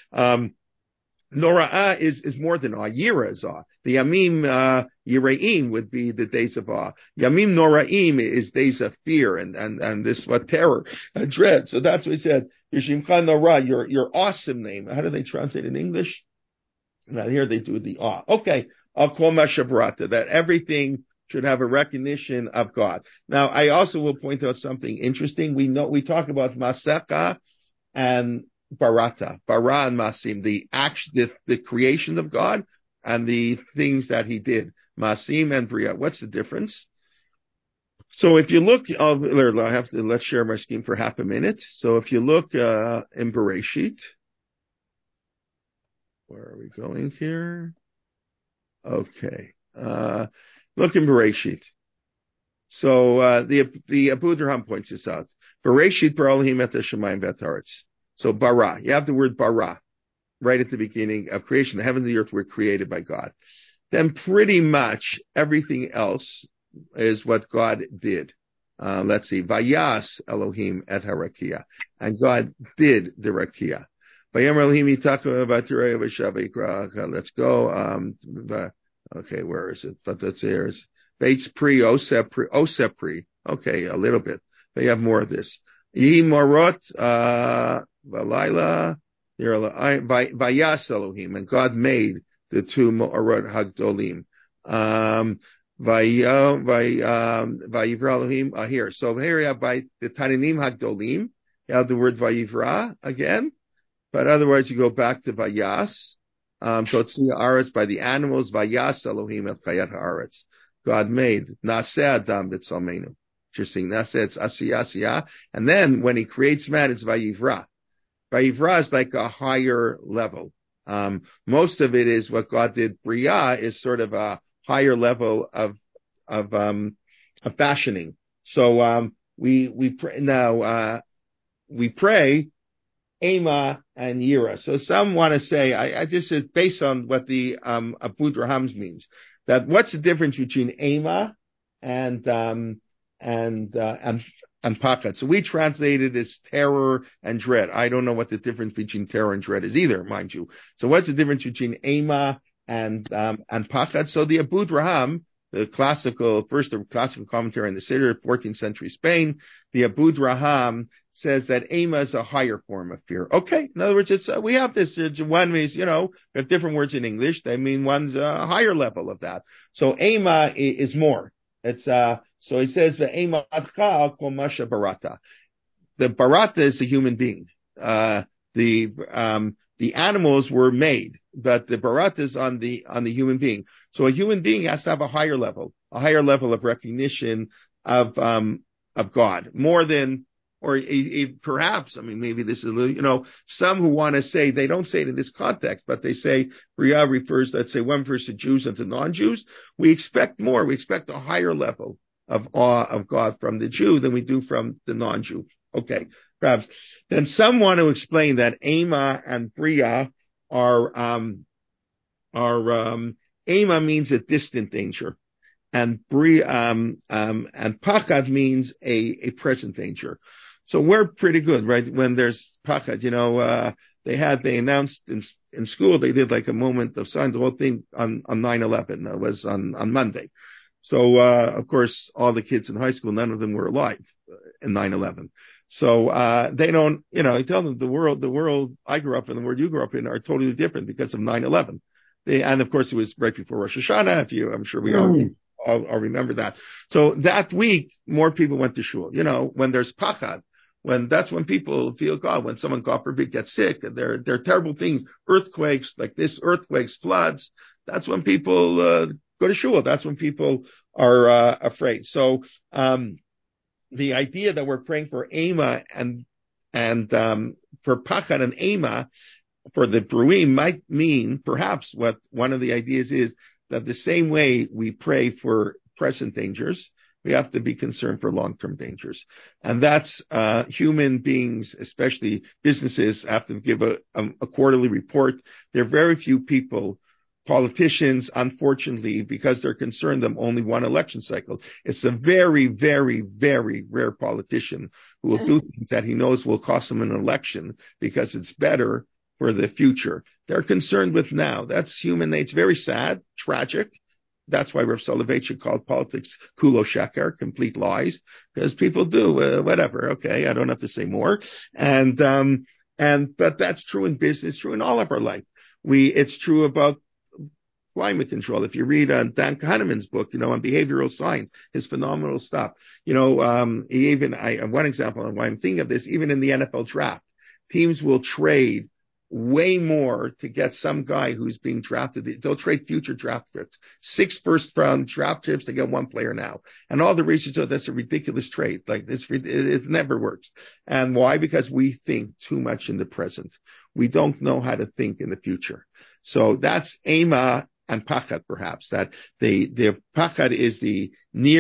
Nora'ah is more than awe. Yira is awe. The Yamim Yiraim would be the days of awe. Yamim Noraim is days of fear and this what terror, dread. So that's what he said. Yishimcha Norah, your awesome name. How do they translate in English? Now here they do the awe. Okay. Al Kol Mashabrata, that everything should have a recognition of God. Now I also will point out something interesting. We talk about Maseka and Barata, Bara and Masim, the creation of God and the things that he did, Masim and Bria. What's the difference? So if you look, let's share my screen for half a minute. So if you look in Bereshit, where are we going here? Okay, look in Bereshit. So the Abu Draham points this out. Bereshit bara Elohim et hashamayim v'et haaretz. So bara, you have the word bara right at the beginning of creation. The heavens and the earth were created by God. Then pretty much everything else is what God did. Let's see. Vayas Elohim et harakia. And God did the rakia. Let's go. Okay, where is it? But that's here. Bates pri, osepri. Okay, a little bit. But you have more of this. Yi morot, Valayla, Vayas Elohim, and God made the two morot hagdolim. Vayivra Elohim here. So here you have by the Tananim hagdolim. You have the word Vayivra again. But otherwise, you go back to Vayas. So it's the Aretz by the animals. Vayas Elohim et Chayat Haaretz. God made Naseh Adam b'Tzalmenu. Interesting. Naseh it's Asiyah. And then when he creates man, it's Vayivra. Vayivra is like a higher level. Most of it is what God did. Bria is sort of a higher level of fashioning. So we pray now. We pray Ema and Yira. So some want to say, I just said based on what the Abu Drahams means, that what's the difference between Ema and pachad. So we translated as terror and dread. I don't know what the difference between terror and dread is either, mind you. So what's the difference between Ema and pachad? So the Abu Draham, the classical commentary in the Siddur, 14th century Spain, the Abu Draham says that Ema is a higher form of fear. Okay. In other words, we have this, one means, we have different words in English. They mean one's a higher level of that. So Ema is more. It's, so he says the Ema adcha kol masha barata. The barata is the human being. The animals were made, but the barata is on the human being. So a human being has to have a higher level of recognition of God, more than, or perhaps, maybe this is a little, some who want to say, they don't say it in this context, but they say Bria refers, let's say one refers to Jews and to non-Jews. We expect more. We expect a higher level of awe of God from the Jew than we do from the non-Jew. Okay. Perhaps. Then some want to explain that Ema and Bria are Ema means a distant danger, and Bria, and Pachad means a present danger. So we're pretty good, right? When there's Pachad, they announced in school, they did like a moment of silence, the whole thing on 9/11. It was on Monday. So, of course, all the kids in high school, none of them were alive in 9/11. So, they don't, I tell them the world I grew up in, the world you grew up in are totally different because of 9/11. And of course it was right before Rosh Hashanah, I'm sure we all remember that. So that week, more people went to shul. When there's pachad, that's when people feel God, when someone, God forbid, gets sick, and there are terrible things, earthquakes like this, floods, that's when people, go to shul. That's when people are, afraid. So, the idea that we're praying for Ema and for Pachad and Ema for the Bruim might mean perhaps what one of the ideas is that the same way we pray for present dangers, We have to be concerned for long-term dangers. And that's, human beings, especially businesses, have to give a quarterly report. There are very few people, politicians, unfortunately, because they're concerned of only one election cycle. It's a very, very, very rare politician who will do things that he knows will cost him an election because it's better for the future. They're concerned with now. That's human nature. It's very sad, tragic. That's why Rav Soloveitchik called politics kulo sheker, complete lies, because people do whatever. Okay, I don't have to say more. But that's true in business, true in all of our life. It's true about climate control. If you read Dan Kahneman's book, on behavioral science, his phenomenal stuff. One example on why I'm thinking of this, even in the NFL draft, teams will trade way more to get some guy who's being drafted. They'll trade future draft picks, 6 first-round draft chips to get one player now. And all the research shows that's a ridiculous trade. Like it never works. And why? Because we think too much in the present. We don't know how to think in the future. So that's Ema and Pachad, perhaps, that the Pachad is the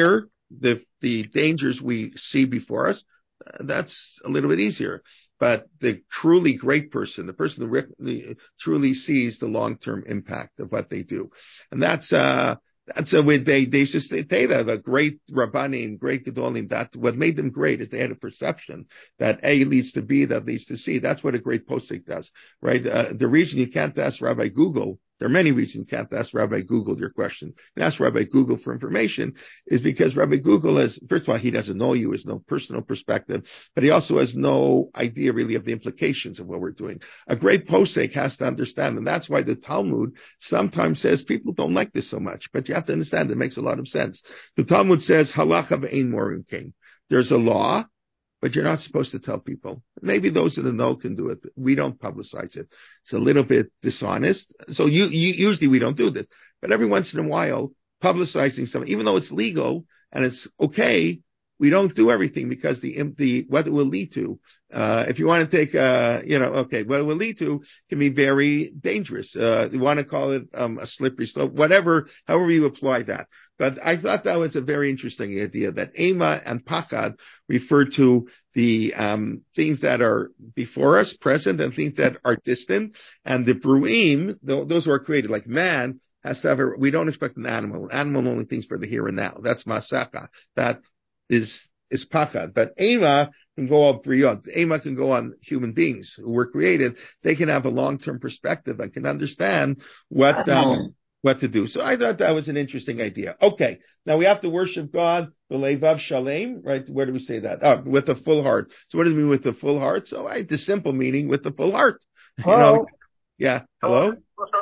dangers we see before us. That's a little bit easier. But the truly great person, the person who truly sees the long-term impact of what they do. And that's a way they just say that a great Rabbanim, great Gedolim, that what made them great is they had a perception that A leads to B, that leads to C. That's what a great postic does, right? The reason you can't ask Rabbi Google, there are many reasons you can't ask Rabbi Google your question. You ask Rabbi Google for information is because Rabbi Google first of all, he doesn't know you, has no personal perspective, but he also has no idea really of the implications of what we're doing. A great posek has to understand, and that's why the Talmud sometimes says people don't like this so much, but you have to understand it makes a lot of sense. The Talmud says, halacha v'ein morim king. There's a law, but you're not supposed to tell people. Maybe those in the know can do it. We don't publicize it. It's a little bit dishonest. So usually we don't do this. But every once in a while, publicizing something, even though it's legal and it's okay, we don't do everything because what it will lead to, if you want to take, what it will lead to can be very dangerous. You want to call it, a slippery slope, however you apply that. But I thought that was a very interesting idea that Ema and Pachad refer to the, things that are before us, present, and things that are distant. And the Bruim, those who are created, like man, has to have we don't expect an animal. Animal only thinks for the here and now. That's Masaka. That is Pachad. But Ema can go up Briyot. Ema can go on human beings who were created. They can have a long-term perspective and can understand what to do. So I thought that was an interesting idea. Okay. Now we have to worship God, B'leivav Shalem, right? Where do we say that? Oh, with a full heart. So what does it mean with the full heart? So the simple meaning with the full heart. Hello? Yeah. Hello?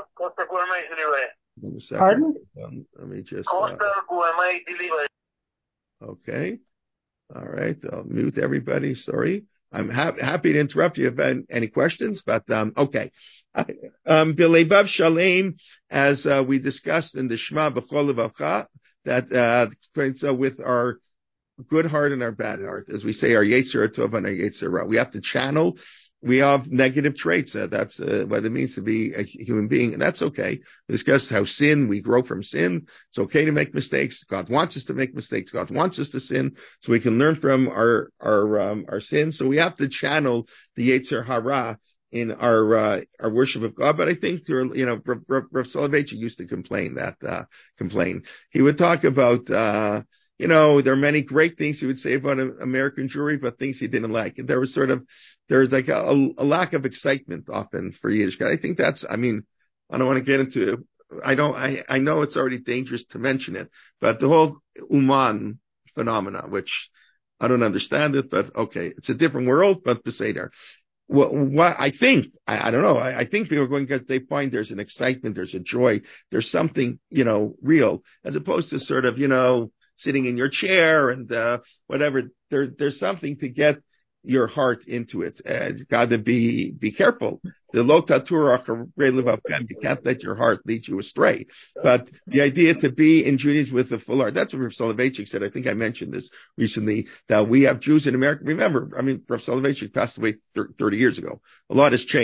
Pardon? Let me just, okay. All right. I'll mute everybody. Sorry. I'm happy to interrupt you if you have any questions, but, okay. B'leivav Shalem, as, we discussed in the Shema B'chol Levavcha, that, with our good heart and our bad heart, as we say, our Yetzer Tov and our Yetzer Ra. We have to channel. We have negative traits. That's what it means to be a human being, and that's okay. We discussed how we grow from sin. It's okay to make mistakes. God wants us to make mistakes. God wants us to sin, so we can learn from our sins. So we have to channel the Yetzer Hara in our worship of God. But I think Rav Soloveitchik used to complain. He would talk about there are many great things he would say about American Jewry, but things he didn't like. And there's like a lack of excitement often for Yiddishkeit. I think I don't want to get into, I know it's already dangerous to mention it, but the whole Uman phenomena, which I don't understand it, but okay, it's a different world, but Beseder. What I think, I don't know. I think people are going because they find there's an excitement, there's a joy, there's something, real, as opposed to sort of, sitting in your chair and, whatever. There's something to get your heart into it. Got to be careful. The lo taturach you can't let your heart lead you astray. But the idea to be in Judaism with a full heart, that's what Rav Soloveitchik said. I think I mentioned this recently, that we have Jews in America. Remember, Rav Soloveitchik passed away 30 years ago. A lot has changed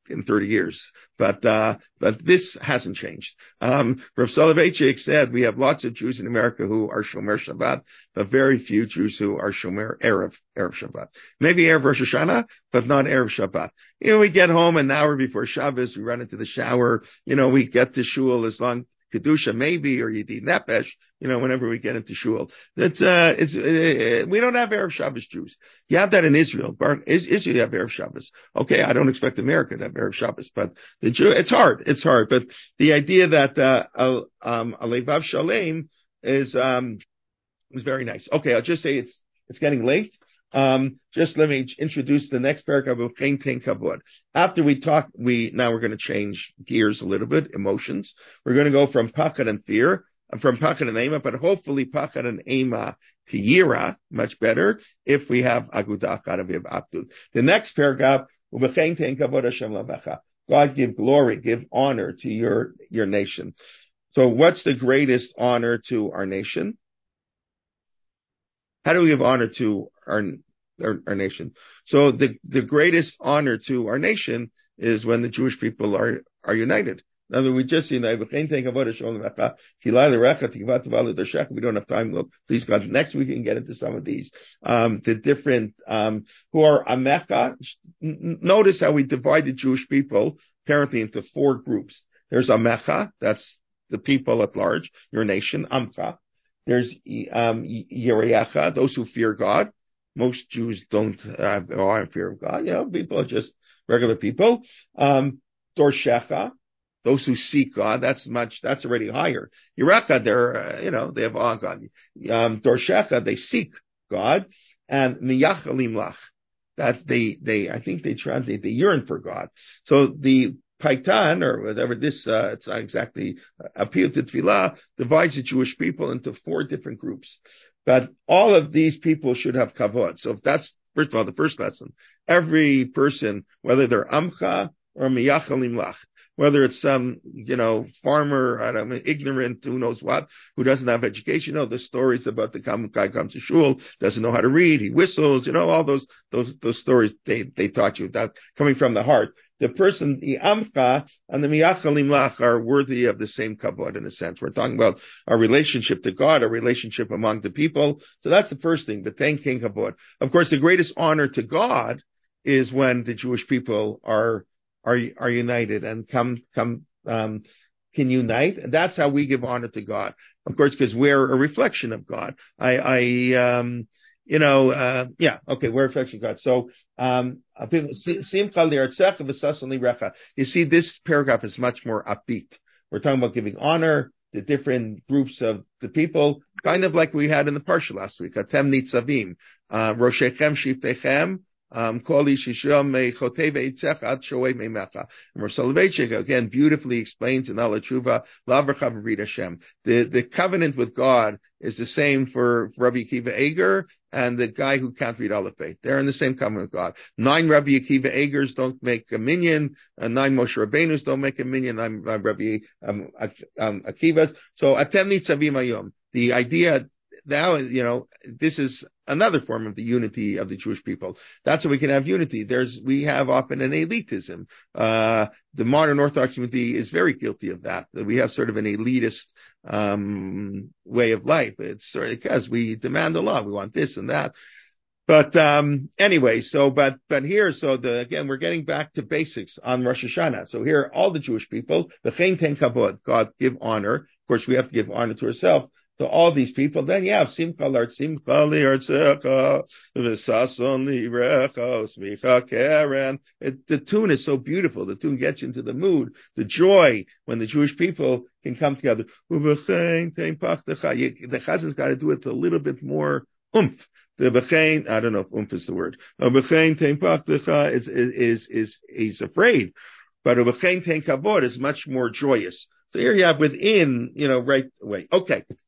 in 30 years. But this hasn't changed. Rav Soloveitchik said we have lots of Jews in America who are Shomer Shabbat, but very few Jews who are Shomer Erev Shabbat. Maybe Erev Rosh Hashanah, but not Erev Shabbat. We get home an hour before Shabbos, we run into the shower, we get to shul as long Kedusha maybe, or Yedid Nepesh, whenever we get into shul. We don't have Erev Shabbos Jews. You have that in Israel. Israel, you have Erev Shabbos. Okay, I don't expect America to have Erev Shabbos, but the Jew, it's hard. But the idea that, Alevav Shalem is very nice. Okay, I'll just say it's getting late. Just let me introduce the next paragraph of Chen Ten Kavod. After we talk, now we're going to change gears a little bit, emotions. We're going to go from Pachad and fear, from Pachad and Ema, but hopefully Pachad and Ema to Yira, much better, if we have Agudah Achad, we have Abdut. The next paragraph, Chen Ten Kavod Hashem Lamecha. God give glory, give honor to your nation. So what's the greatest honor to our nation? How do we give honor to our nation? So the greatest honor to our nation is when the Jewish people are united. In other words, we just unite. We don't have time. Well, please God, next week we can get into some of these. The different, who are Amecha. Notice how we divide the Jewish people apparently into 4 groups. There's Amecha, that's the people at large, your nation, Amcha. There's Yereacha, those who fear God. Most Jews don't have in fear of God. People are just regular people. Dorshecha, those who seek God. That's already higher. Yerecha, they have awe of God. Dorshecha, they seek God. And Miyachalim Lach, that I think they translate, they yearn for God. So the Paitan, or whatever it's not exactly appeal to Tefillah, divides the Jewish people into 4 different groups. But all of these people should have kavod. So if that's, first of all, the first lesson. Every person, whether they're Amcha or Miyachalim Lach, whether it's some, farmer, ignorant, who knows what, who doesn't have education. The stories about the guy comes to shul, doesn't know how to read, he whistles, all those stories they taught you, that coming from the heart. The person, the Amcha and the Miyachalim Lach, are worthy of the same kavod in a sense. We're talking about our relationship to God, our relationship among the people. So that's the first thing, but thank King Kavod. Of course, the greatest honor to God is when the Jewish people are united and can unite. And that's how we give honor to God. Of course, because we're a reflection of God. We're a reflection of God. So, you see, this paragraph is much more upbeat. We're talking about giving honor, the different groups of the people, kind of like we had in the Parsha last week. Atem nitzavim, Roshechem shiftechem, Koli Shisham Choteve Itzech Ad Shoei Meimecha. And Rav Soloveitchik again beautifully explains in Ala Tshuva, Lavracha V'Rid Hashem. The covenant with God is the same for Rabbi Akiva Eger and the guy who can't read Aleph Beit. They're in the same covenant with God. 9 Rabbi Akiva Egers don't make a minyan, and 9 Moshe Rabbeinus don't make a minyan. 9 Rabbi Akivas. So Atem Nitzavim Hayom. The idea now, this is another form of the unity of the Jewish people. That's how we can have unity. We have often an elitism. The modern Orthodox community is very guilty of that. We have sort of an elitist, way of life. It's sort of because we demand a lot. We want this and that. But, anyway, but here, again, we're getting back to basics on Rosh Hashanah. So here, all the Jewish people, V'chein ten kavod, God give honor. Of course, we have to give honor to ourselves. To all these people, then you have Simcha li'artzecha, v'sason li'recha, smicha keren. The tune is so beautiful. The tune gets you into the mood, the joy when the Jewish people can come together. The Chazan's got to do it a little bit more oomph. The b'chein, I don't know if oomph is the word. B'chein tein pachtecha is afraid, but b'chein tein kavod is much more joyous. So here you have within, right away. Okay.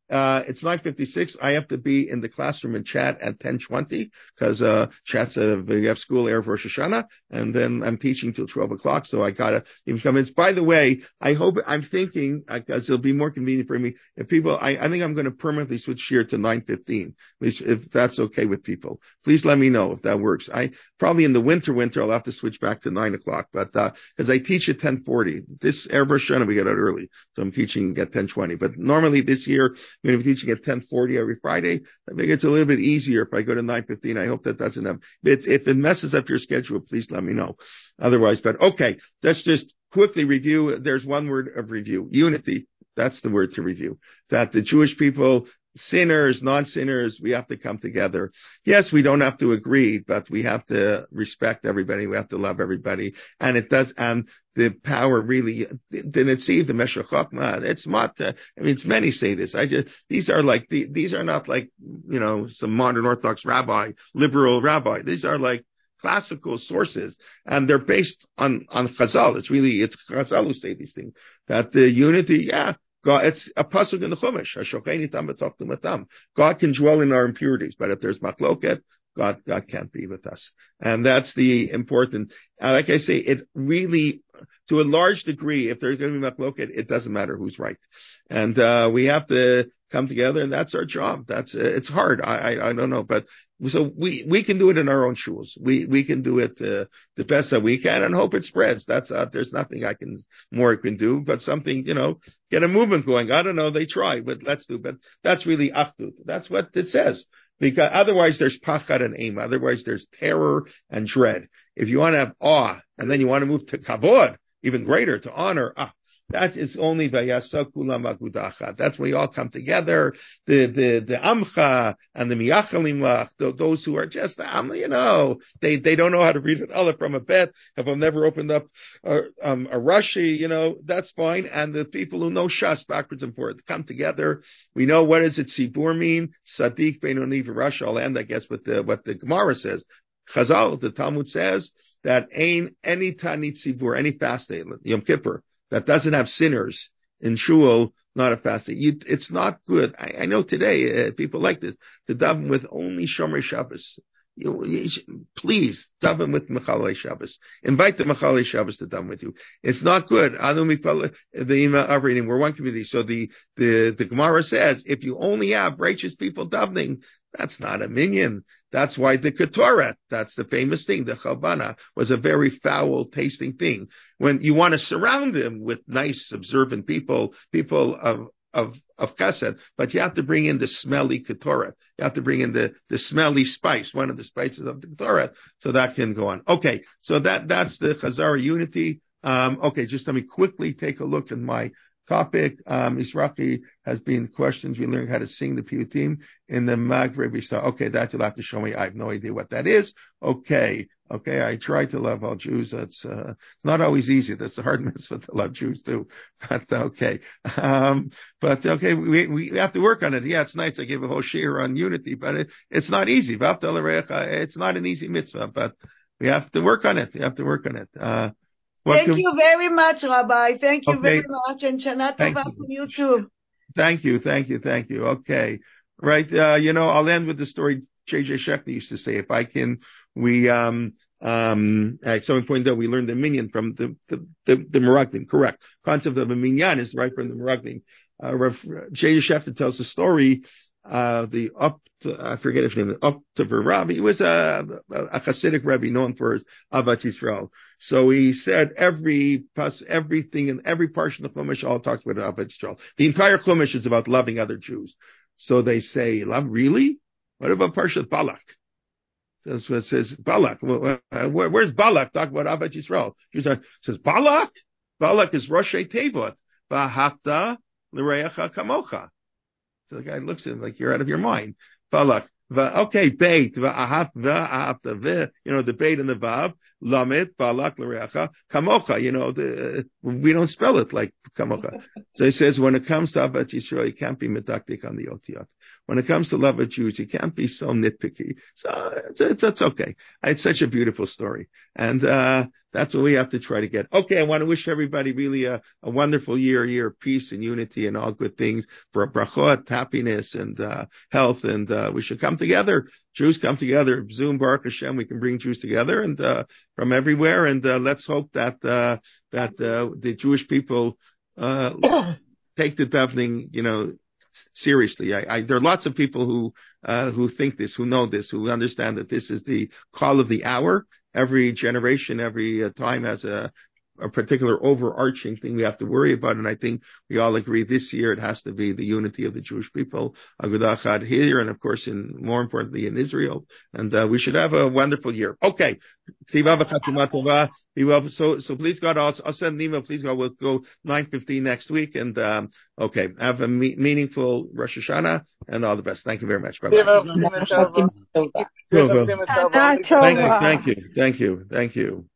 It's 9:56. I have to be in the classroom and chat at 10:20 because chat's we have school Erev Rosh Hashanah, and then I'm teaching till 12 o'clock. So I gotta even come in. By the way, I'm thinking because it'll be more convenient for me if people. I think I'm going to permanently switch here to 9:15, at least if that's okay with people. Please let me know if that works. I probably in the winter I'll have to switch back to 9 o'clock, but because I teach at 10:40. This Erev Rosh Hashanah we get out early, so I'm teaching at 10:20. But normally this year I'm going to be teaching at 10:40 every Friday. I think it's a little bit easier if I go to 9:15. I hope that doesn't have. If it messes up your schedule, please let me know. Otherwise, but okay, let's just quickly review. There's one word of review: unity. That's the word to review. That the Jewish people, sinners, non-sinners, we have to come together. Yes, we don't have to agree, but we have to respect everybody. We have to love everybody. And it does, and the power really, the Netziv, the Meshech Chochmah, it's not, it's many say this. These are not like, some modern Orthodox rabbi, liberal rabbi. These are like classical sources, and they're based on Chazal. It's Chazal who say these things. That the unity, God, it's a pasuk in the Chumash. God can dwell in our impurities, but if there's machloket, God can't be with us. And that's the important, like I say, it really, to a large degree, if there's going to be machloket, it doesn't matter who's right. And, we have to come together, and that's our job. It's hard. I don't know, but so we can do it in our own shuls. We can do it, the best that we can and hope it spreads. There's nothing more I can do, but something, get a movement going. I don't know. They try, but let's do, but that's really achdut. That's what it says. Because otherwise there's pachad and aim. Otherwise there's terror and dread. If you want to have awe and then you want to move to kavod, even greater, to honor, that is only vayasa kulam agudacha. That's when we all come together. The amcha and the miyachalim lach, those who are just, they don't know how to read an aleph from a bet. If I've never opened up a Rashi, that's fine. And the people who know Shas backwards and forwards come together. We know what does it Sibur mean? Sadiq Benoni Rashi. I'll end, I guess, with what the Gemara says. Chazal, the Talmud says that ain't any Tanit Sibur, any fast day, Yom Kippur, that doesn't have sinners in shul, not a fast day. It's not good. I know today people like this to daven with only Shomer Shabbos. Please daven with Mechalei Shabbos. Invite the Mechalei Shabbos to daven with you. It's not good. We're one community. So the Gemara says if you only have righteous people davening, that's not a minyan. That's why the Ketoret, that's the famous thing, the Chalbana, was a very foul tasting thing. When you want to surround them with nice, observant people of chesed, but you have to bring in the smelly Ketoret. You have to bring in the smelly spice, one of the spices of the Ketoret, so that can go on. Okay, so that's the Chazara unity. Okay, just let me quickly take a look at my topic. Mizrahi has been questions. We learned how to sing the Piyutim in the Maghreb. Okay, that you'll have to show me. I have no idea what that is. Okay. I try to love all Jews. It's not always easy. That's a hard mitzvah to love Jews too. But okay. But okay, we have to work on it. Yeah, it's nice. I gave a whole shir on unity, but it's not easy. It's not an easy mitzvah, but we have to work on it. Thank you very much, Rabbi. Thank you very much. And Shana Tova for you too. Thank you. Okay. Right. I'll end with the story J.J. Shechner used to say, if I can, at some point that we learned the minyan from the Meraglim. Correct. Concept of a minyan is right from the Meraglim. J.J. Shechner tells the story, I forget his name, Uptover Rabbi. He was a Hasidic Rabbi known for his Avat Yisrael. So he said everything in every portion of the Chumash all talks about Avat Yisrael. The entire Chumash is about loving other Jews. So they say, love, really? What about Parshat Balak? That's what it says, Balak. Where's Balak? Talk about Avat Yisrael. He says, Balak? Balak is Roshei Tevot. V'ahavta l'reacha kamocha. So the guy looks at him like, you're out of your mind. Balak. Okay, beit. V'ahavta, the beit and the vav. Lamed, Balak, l'reacha kamocha. We don't spell it like kamocha. So he says, when it comes to Avat Yisrael, you can't be medaktik on the otiyot. when it comes to love of Jews, you can't be so nitpicky. So it's okay. It's such a beautiful story. And, that's what we have to try to get. Okay. I want to wish everybody really a wonderful year of peace and unity and all good things, for brachot, happiness and, health. And, we should come together. Jews come together. Zoom, Baruch Hashem, we can bring Jews together and, from everywhere. And, let's hope that, the Jewish people, take the davening, seriously. There are lots of people who think this, who know this, who understand that this is the call of the hour. Every generation, every time has a particular overarching thing we have to worry about. And I think we all agree this year it has to be the unity of the Jewish people, Agudah Chad here, and of course, more importantly, in Israel. And we should have a wonderful year. Okay. So please God, I'll send an email. Please God, we'll go 9:15 next week. And okay, have a meaningful Rosh Hashanah and all the best. Thank you very much. Bye bye. Thank you.